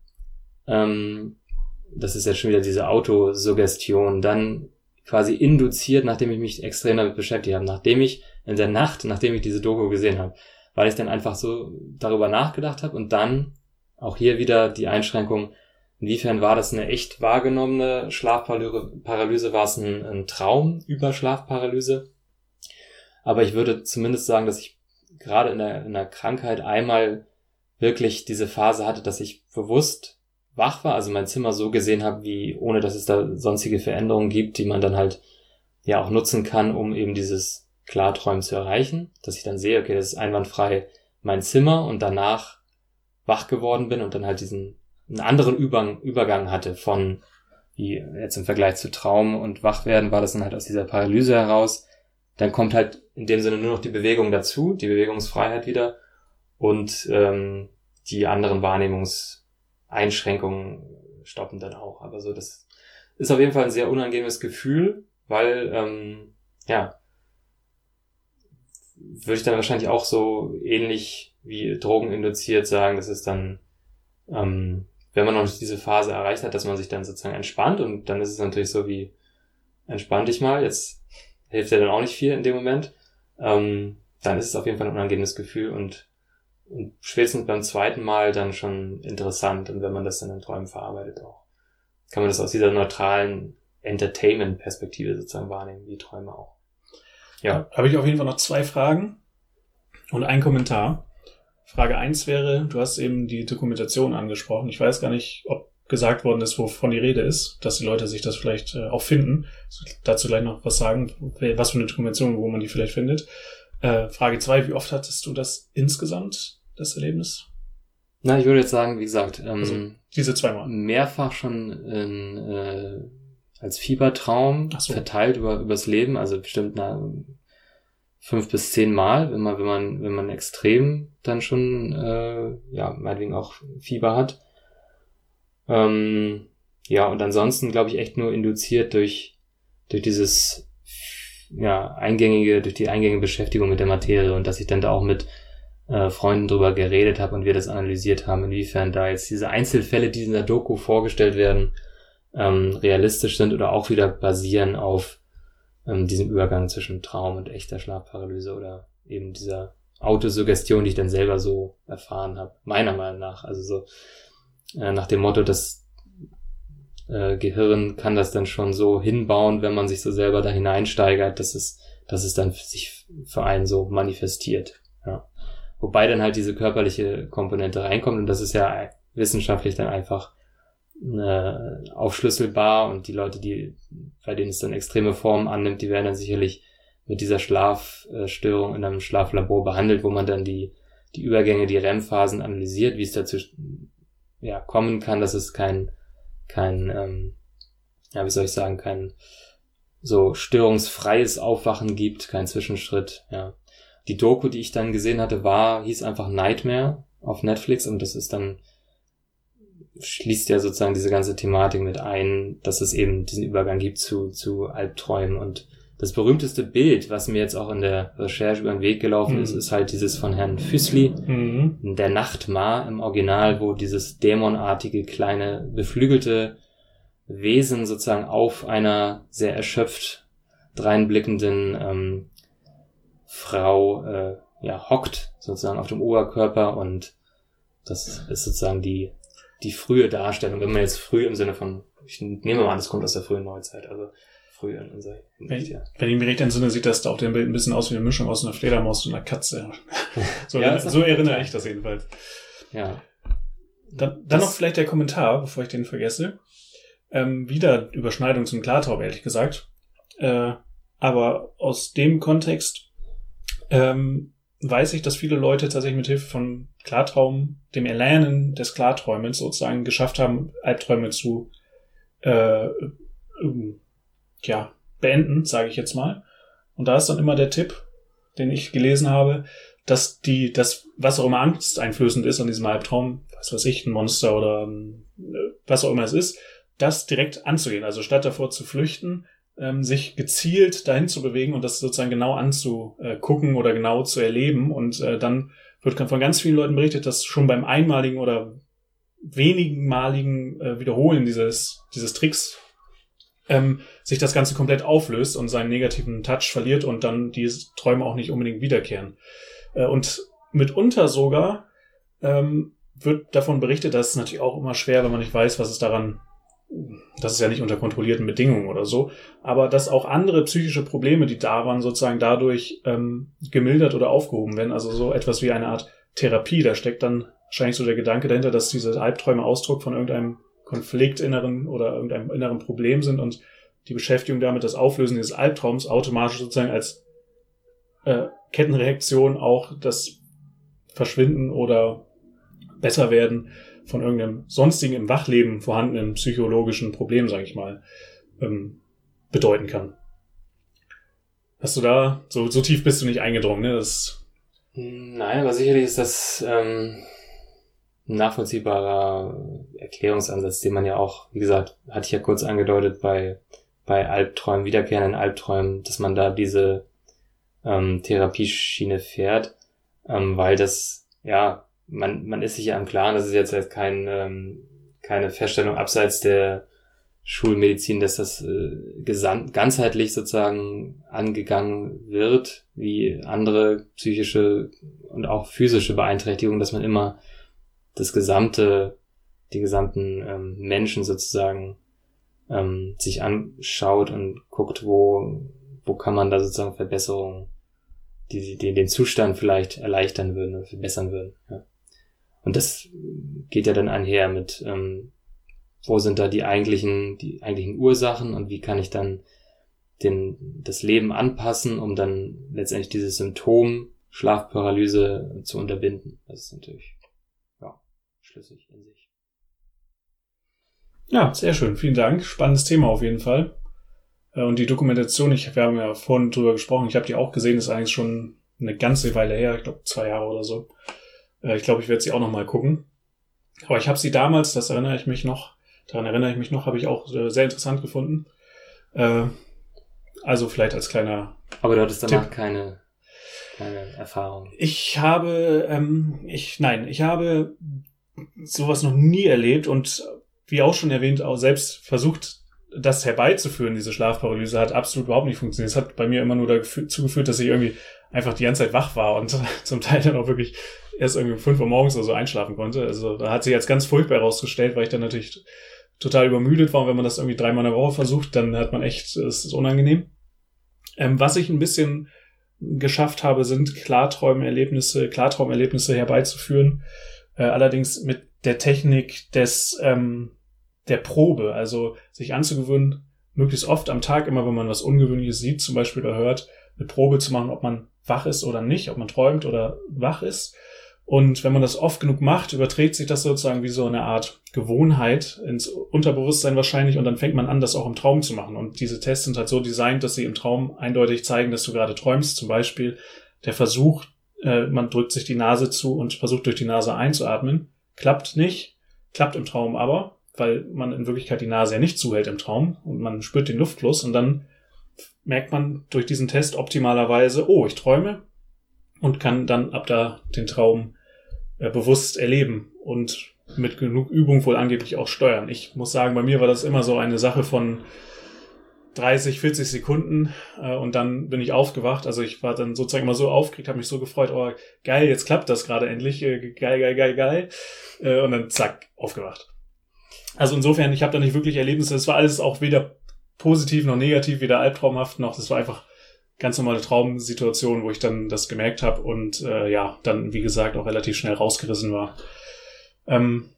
ähm, das ist ja schon wieder diese Autosuggestion, dann quasi induziert, nachdem ich mich extrem damit beschäftigt habe, nachdem ich in der Nacht, nachdem ich diese Doku gesehen habe, weil ich dann einfach so darüber nachgedacht habe und dann auch hier wieder die Einschränkung, inwiefern war das eine echt wahrgenommene Schlafparalyse, war es ein, ein Traum über Schlafparalyse? Aber ich würde zumindest sagen, dass ich gerade in der, in der Krankheit einmal wirklich diese Phase hatte, dass ich bewusst wach war, also mein Zimmer so gesehen habe, wie ohne dass es da sonstige Veränderungen gibt, die man dann halt ja auch nutzen kann, um eben dieses Klarträumen zu erreichen, dass ich dann sehe, okay, das ist einwandfrei mein Zimmer und danach wach geworden bin und dann halt diesen einen anderen Übergang, Übergang hatte von, wie jetzt im Vergleich zu Traum und Wachwerden, war das dann halt aus dieser Paralyse heraus. Dann kommt halt in dem Sinne nur noch die Bewegung dazu, die Bewegungsfreiheit wieder und ähm, die anderen Wahrnehmungseinschränkungen stoppen dann auch. Aber so, das ist auf jeden Fall ein sehr unangenehmes Gefühl, weil, ähm, ja, würde ich dann wahrscheinlich auch so ähnlich wie Drogen induziert sagen, dass es dann, ähm, wenn man noch nicht diese Phase erreicht hat, dass man sich dann sozusagen entspannt und dann ist es natürlich so wie, entspann dich mal, jetzt hilft ja dann auch nicht viel in dem Moment, ähm, dann ist es auf jeden Fall ein unangenehmes Gefühl und, und spätestens beim zweiten Mal dann schon interessant und wenn man das dann in Träumen verarbeitet auch, kann man das aus dieser neutralen Entertainment-Perspektive sozusagen wahrnehmen, wie Träume auch. Ja. Da habe ich auf jeden Fall noch zwei Fragen und einen Kommentar. Frage eins wäre, du hast eben die Dokumentation angesprochen. Ich weiß gar nicht, ob gesagt worden ist, wovon die Rede ist, dass die Leute sich das vielleicht äh, auch finden. Also dazu gleich noch was sagen, was für eine Dokumentation, wo man die vielleicht findet. Äh, Frage zwei, wie oft hattest du das insgesamt, das Erlebnis? Na, ich würde jetzt sagen, wie gesagt, ähm, also diese zweimal. Mehrfach schon in, äh, als Fiebertraum so. Verteilt über übers Leben, also bestimmt na, fünf bis zehn Mal, wenn man wenn man wenn man extrem dann schon äh, ja meinetwegen auch Fieber hat. Ähm, ja und ansonsten glaube ich echt nur induziert durch durch dieses ja eingängige durch die eingängige Beschäftigung mit der Materie und dass ich dann da auch mit äh, Freunden drüber geredet habe und wir das analysiert haben, inwiefern da jetzt diese Einzelfälle, die in der Doku vorgestellt werden, ähm, realistisch sind oder auch wieder basieren auf ähm, diesem Übergang zwischen Traum und echter Schlafparalyse oder eben dieser Autosuggestion, die ich dann selber so erfahren habe, meiner Meinung nach. Also so äh, nach dem Motto, das äh, Gehirn kann das dann schon so hinbauen, wenn man sich so selber da hineinsteigert, dass es, dass es dann sich für einen so manifestiert. Ja. Wobei dann halt diese körperliche Komponente reinkommt und das ist ja wissenschaftlich dann einfach äh, aufschlüsselbar und die Leute, die bei denen es dann extreme Formen annimmt, die werden dann sicherlich mit dieser Schlafstörung in einem Schlaflabor behandelt, wo man dann die die Übergänge, die R E M-Phasen analysiert, wie es dazu ja kommen kann, dass es kein kein ähm, ja wie soll ich sagen kein so störungsfreies Aufwachen gibt, kein Zwischenschritt. Ja, die Doku, die ich dann gesehen hatte, war hieß einfach Nightmare auf Netflix und das ist dann schließt ja sozusagen diese ganze Thematik mit ein, dass es eben diesen Übergang gibt zu zu Albträumen und das berühmteste Bild, was mir jetzt auch in der Recherche über den Weg gelaufen mhm. ist, ist halt dieses von Herrn Füßli, mhm. der Nachtmar im Original, wo dieses dämonartige kleine beflügelte Wesen sozusagen auf einer sehr erschöpft dreinblickenden ähm, Frau äh, ja hockt sozusagen auf dem Oberkörper und das ist sozusagen die die frühe Darstellung, wenn man jetzt früh im Sinne von, ich nehme mal an, das kommt aus der frühen Neuzeit, also früh in unserer Hinsicht, ja. Wenn ich mich recht entsinne, sieht das auf dem Bild ein bisschen aus wie eine Mischung aus einer Fledermaus und einer Katze. so ja, so erinnere ich das jedenfalls. Ja. Dann, dann noch vielleicht der Kommentar, bevor ich den vergesse. Ähm, wieder Überschneidung zum Klartraum, ehrlich gesagt. Äh, aber aus dem Kontext ähm, weiß ich, dass viele Leute tatsächlich mit Hilfe von Klartraum, dem Erlernen des Klarträumens sozusagen geschafft haben, Albträume zu äh, ähm, ja, beenden, sage ich jetzt mal. Und da ist dann immer der Tipp, den ich gelesen habe, dass die, das, was auch immer angsteinflößend ist an diesem Albtraum, was weiß ich, ein Monster oder ein, was auch immer es ist, das direkt anzugehen. Also statt davor zu flüchten, ähm, sich gezielt dahin zu bewegen und das sozusagen genau anzugucken oder genau zu erleben. Und äh, dann wird von ganz vielen Leuten berichtet, dass schon beim einmaligen oder wenigenmaligen äh, Wiederholen dieses, dieses Tricks ähm, sich das Ganze komplett auflöst und seinen negativen Touch verliert und dann die Träume auch nicht unbedingt wiederkehren. Äh, und mitunter sogar ähm, wird davon berichtet, dass es natürlich auch immer schwer, wenn man nicht weiß, was es daran, das ist ja nicht unter kontrollierten Bedingungen oder so, aber dass auch andere psychische Probleme, die da waren, sozusagen dadurch ähm, gemildert oder aufgehoben werden. Also so etwas wie eine Art Therapie. Da steckt dann wahrscheinlich so der Gedanke dahinter, dass diese Albträume Ausdruck von irgendeinem Konflikt inneren oder irgendeinem inneren Problem sind und die Beschäftigung damit, das Auflösen dieses Albtraums automatisch sozusagen als äh, Kettenreaktion auch das Verschwinden oder Besserwerden von irgendeinem sonstigen im Wachleben vorhandenen psychologischen Problem, sage ich mal, ähm, bedeuten kann. Hast du da, so, so tief bist du nicht eingedrungen, ne? Das Nein, aber sicherlich ist das ähm, ein nachvollziehbarer Erklärungsansatz, den man ja auch, wie gesagt, hatte ich ja kurz angedeutet, bei bei Albträumen, wiederkehrenden Albträumen, dass man da diese ähm, Therapieschiene fährt, ähm, weil das, ja, man man ist sich ja im Klaren, das ist jetzt halt kein, ähm, keine Feststellung abseits der Schulmedizin, dass das äh, gesamt, ganzheitlich sozusagen angegangen wird, wie andere psychische und auch physische Beeinträchtigungen, dass man immer das gesamte, die gesamten ähm, Menschen sozusagen ähm, sich anschaut und guckt, wo wo kann man da sozusagen Verbesserungen, die, die den Zustand vielleicht erleichtern würden oder verbessern würden. Ja. Und das geht ja dann einher mit, ähm, wo sind da die eigentlichen, die eigentlichen Ursachen und wie kann ich dann den, das Leben anpassen, um dann letztendlich dieses Symptom Schlafparalyse zu unterbinden. Das ist natürlich, ja, schlüssig in sich. Ja, sehr schön. Vielen Dank. Spannendes Thema auf jeden Fall. Und die Dokumentation, ich, wir haben ja vorhin drüber gesprochen, ich habe die auch gesehen, ist eigentlich schon eine ganze Weile her, ich glaube zwei Jahre oder so. Ich glaube, ich werde sie auch noch mal gucken. Aber ich habe sie damals, das erinnere ich mich noch, daran erinnere ich mich noch, habe ich auch sehr interessant gefunden. Also vielleicht als kleiner Aber du hattest danach Tipp. keine, keine Erfahrung. Ich habe, ähm, ich, nein, ich habe sowas noch nie erlebt und wie auch schon erwähnt, auch selbst versucht, das herbeizuführen, diese Schlafparalyse, hat absolut überhaupt nicht funktioniert. Es hat bei mir immer nur dazu geführt, dass ich irgendwie einfach die ganze Zeit wach war und zum Teil dann auch wirklich erst irgendwie um fünf Uhr morgens oder so einschlafen konnte. Also da hat sich jetzt ganz furchtbar herausgestellt, weil ich dann natürlich total übermüdet war und wenn man das irgendwie dreimal in der Woche versucht, dann hat man echt, es ist unangenehm. Ähm, was ich ein bisschen geschafft habe, sind Klarträumerlebnisse, Klartraumerlebnisse herbeizuführen. Äh, allerdings mit der Technik des, ähm, der Probe, also sich anzugewöhnen, möglichst oft am Tag, immer wenn man was Ungewöhnliches sieht, zum Beispiel oder hört, eine Probe zu machen, ob man wach ist oder nicht, ob man träumt oder wach ist. Und wenn man das oft genug macht, überträgt sich das sozusagen wie so eine Art Gewohnheit ins Unterbewusstsein wahrscheinlich und dann fängt man an, das auch im Traum zu machen. Und diese Tests sind halt so designt, dass sie im Traum eindeutig zeigen, dass du gerade träumst. Zum Beispiel der Versuch, äh, man drückt sich die Nase zu und versucht durch die Nase einzuatmen. Klappt nicht, klappt im Traum aber, weil man in Wirklichkeit die Nase ja nicht zuhält im Traum und man spürt den Luftfluss und dann merkt man durch diesen Test optimalerweise, oh, ich träume und kann dann ab da den Traum äh, bewusst erleben und mit genug Übung wohl angeblich auch steuern. Ich muss sagen, bei mir war das immer so eine Sache von dreißig, vierzig Sekunden äh, und dann bin ich aufgewacht. Also ich war dann sozusagen immer so aufgeregt, habe mich so gefreut, oh geil, jetzt klappt das gerade endlich, äh, geil, geil, geil, geil äh, und dann zack, aufgewacht. Also insofern, ich habe da nicht wirklich Erlebnisse. Es war alles auch weder positiv noch negativ, weder albtraumhaft noch. Das war einfach ganz normale Traumsituation, wo ich dann das gemerkt habe und äh, ja, dann wie gesagt auch relativ schnell rausgerissen war. Ähm,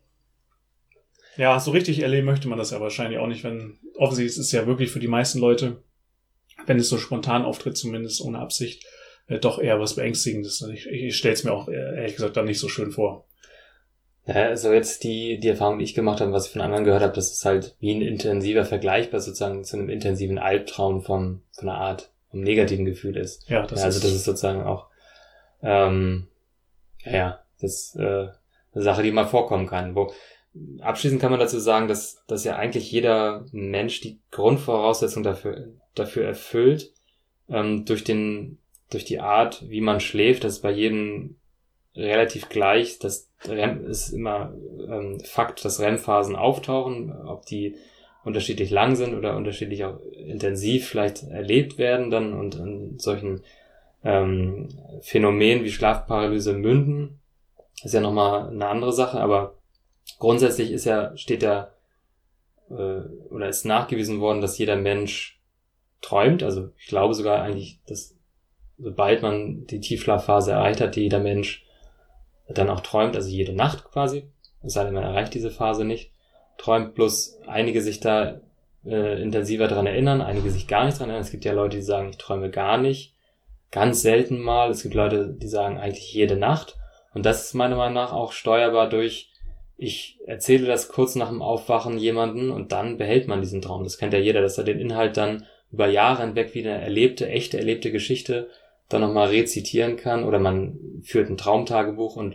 ja, so richtig erleben möchte man das ja wahrscheinlich auch nicht, wenn offensichtlich ist es ja wirklich für die meisten Leute, wenn es so spontan auftritt, zumindest ohne Absicht, äh, doch eher was Beängstigendes. Ich, ich stelle es mir auch ehrlich gesagt dann nicht so schön vor. Ja, also jetzt die, die Erfahrung, die ich gemacht habe, was ich von anderen gehört habe, das ist halt wie ein intensiver vergleichbar sozusagen zu einem intensiven Albtraum von, von einer Art, vom negativen Gefühl ist. Ja, das ja, also ist das ist sozusagen auch, ähm, ja, ja, das ist äh, eine Sache, die mal vorkommen kann. Wo abschließend kann man dazu sagen, dass, dass ja eigentlich jeder Mensch die Grundvoraussetzung dafür, dafür erfüllt, ähm, durch den, durch die Art, wie man schläft, das ist bei jedem relativ gleich. Das R E M ist immer ähm, Fakt, dass R E M-Phasen auftauchen, ob die unterschiedlich lang sind oder unterschiedlich auch intensiv vielleicht erlebt werden dann und in solchen ähm, Phänomenen wie Schlafparalyse münden. Ist ja nochmal eine andere Sache, aber grundsätzlich ist ja, steht ja äh, oder ist nachgewiesen worden, dass jeder Mensch träumt. Also ich glaube sogar eigentlich, dass sobald man die Tiefschlafphase erreicht hat, jeder Mensch dann auch träumt, also jede Nacht quasi, es sei denn, man erreicht diese Phase nicht, träumt, bloß einige sich da äh, intensiver dran erinnern, einige sich gar nicht dran erinnern. Es gibt ja Leute, die sagen, ich träume gar nicht, ganz selten mal. Es gibt Leute, die sagen eigentlich jede Nacht und das ist meiner Meinung nach auch steuerbar durch, ich erzähle das kurz nach dem Aufwachen jemanden und dann behält man diesen Traum. Das kennt ja jeder, dass er den Inhalt dann über Jahre hinweg wie eine erlebte, echte erlebte Geschichte dann nochmal rezitieren kann oder man führt ein Traumtagebuch und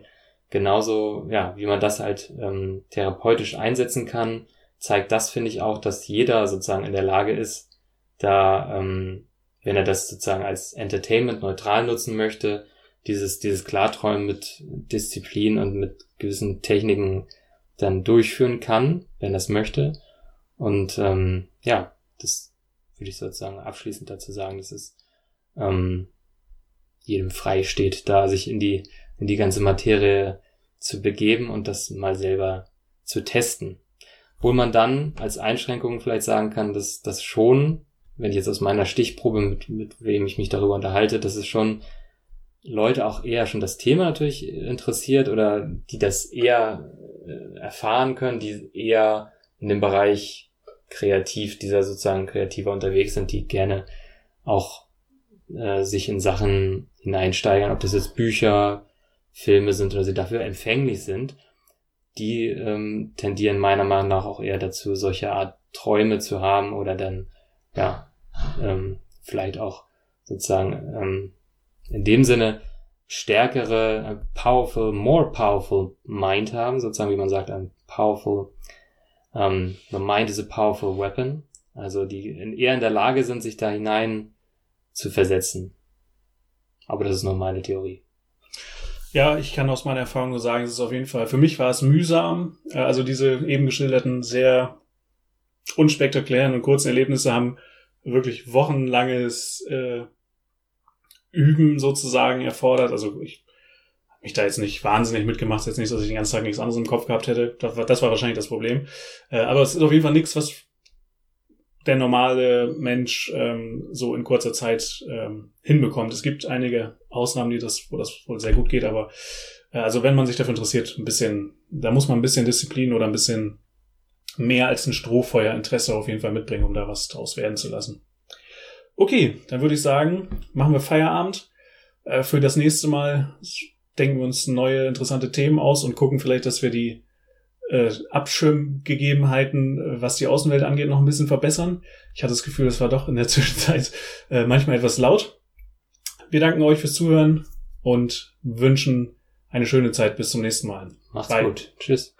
genauso, ja, wie man das halt ähm, therapeutisch einsetzen kann, zeigt das, finde ich, auch, dass jeder sozusagen in der Lage ist, da, ähm, wenn er das sozusagen als Entertainment neutral nutzen möchte, dieses dieses Klarträumen mit Disziplin und mit gewissen Techniken dann durchführen kann, wenn er es möchte. Und ähm, ja, das würde ich sozusagen abschließend dazu sagen, dass es ähm, jedem frei steht, da sich in die in die ganze Materie zu begeben und das mal selber zu testen. Obwohl man dann als Einschränkung vielleicht sagen kann, dass das schon, wenn ich jetzt aus meiner Stichprobe, mit, mit wem ich mich darüber unterhalte, dass es schon Leute auch eher schon das Thema natürlich interessiert oder die das eher äh, erfahren können, die eher in dem Bereich kreativ, dieser sozusagen kreativer unterwegs sind, die gerne auch äh, sich in Sachen hineinsteigern, ob das jetzt Bücher, Filme sind oder sie dafür empfänglich sind, die ähm, tendieren meiner Meinung nach auch eher dazu, solche Art Träume zu haben oder dann, ja, ähm, vielleicht auch sozusagen ähm, in dem Sinne stärkere, powerful, more powerful mind haben, sozusagen, wie man sagt, ein powerful, um, the mind is a powerful weapon, also die eher in der Lage sind, sich da hinein zu versetzen. Aber das ist nur meine Theorie. Ja, ich kann aus meiner Erfahrung nur sagen, es ist auf jeden Fall, für mich war es mühsam, also diese eben geschilderten, sehr unspektakulären und kurzen Erlebnisse haben wirklich wochenlanges äh, Üben sozusagen erfordert. Also ich habe mich da jetzt nicht wahnsinnig mitgemacht. Jetzt nicht, dass ich den ganzen Tag nichts anderes im Kopf gehabt hätte. Das war, das war wahrscheinlich das Problem. Äh, aber es ist auf jeden Fall nichts, was der normale Mensch ähm, so in kurzer Zeit ähm, hinbekommt. Es gibt einige Ausnahmen, die das, wo das wohl sehr gut geht. Aber äh, also wenn man sich dafür interessiert, ein bisschen, da muss man ein bisschen Disziplin oder ein bisschen mehr als ein Strohfeuer Interesse auf jeden Fall mitbringen, um da was draus werden zu lassen. Okay, dann würde ich sagen, machen wir Feierabend. Äh, für das nächste Mal denken wir uns neue interessante Themen aus und gucken vielleicht, dass wir die äh, Abschirmgegebenheiten, äh, was die Außenwelt angeht, noch ein bisschen verbessern. Ich hatte das Gefühl, es war doch in der Zwischenzeit äh, manchmal etwas laut. Wir danken euch fürs Zuhören und wünschen eine schöne Zeit. Bis zum nächsten Mal. Macht's Bye. gut. Tschüss.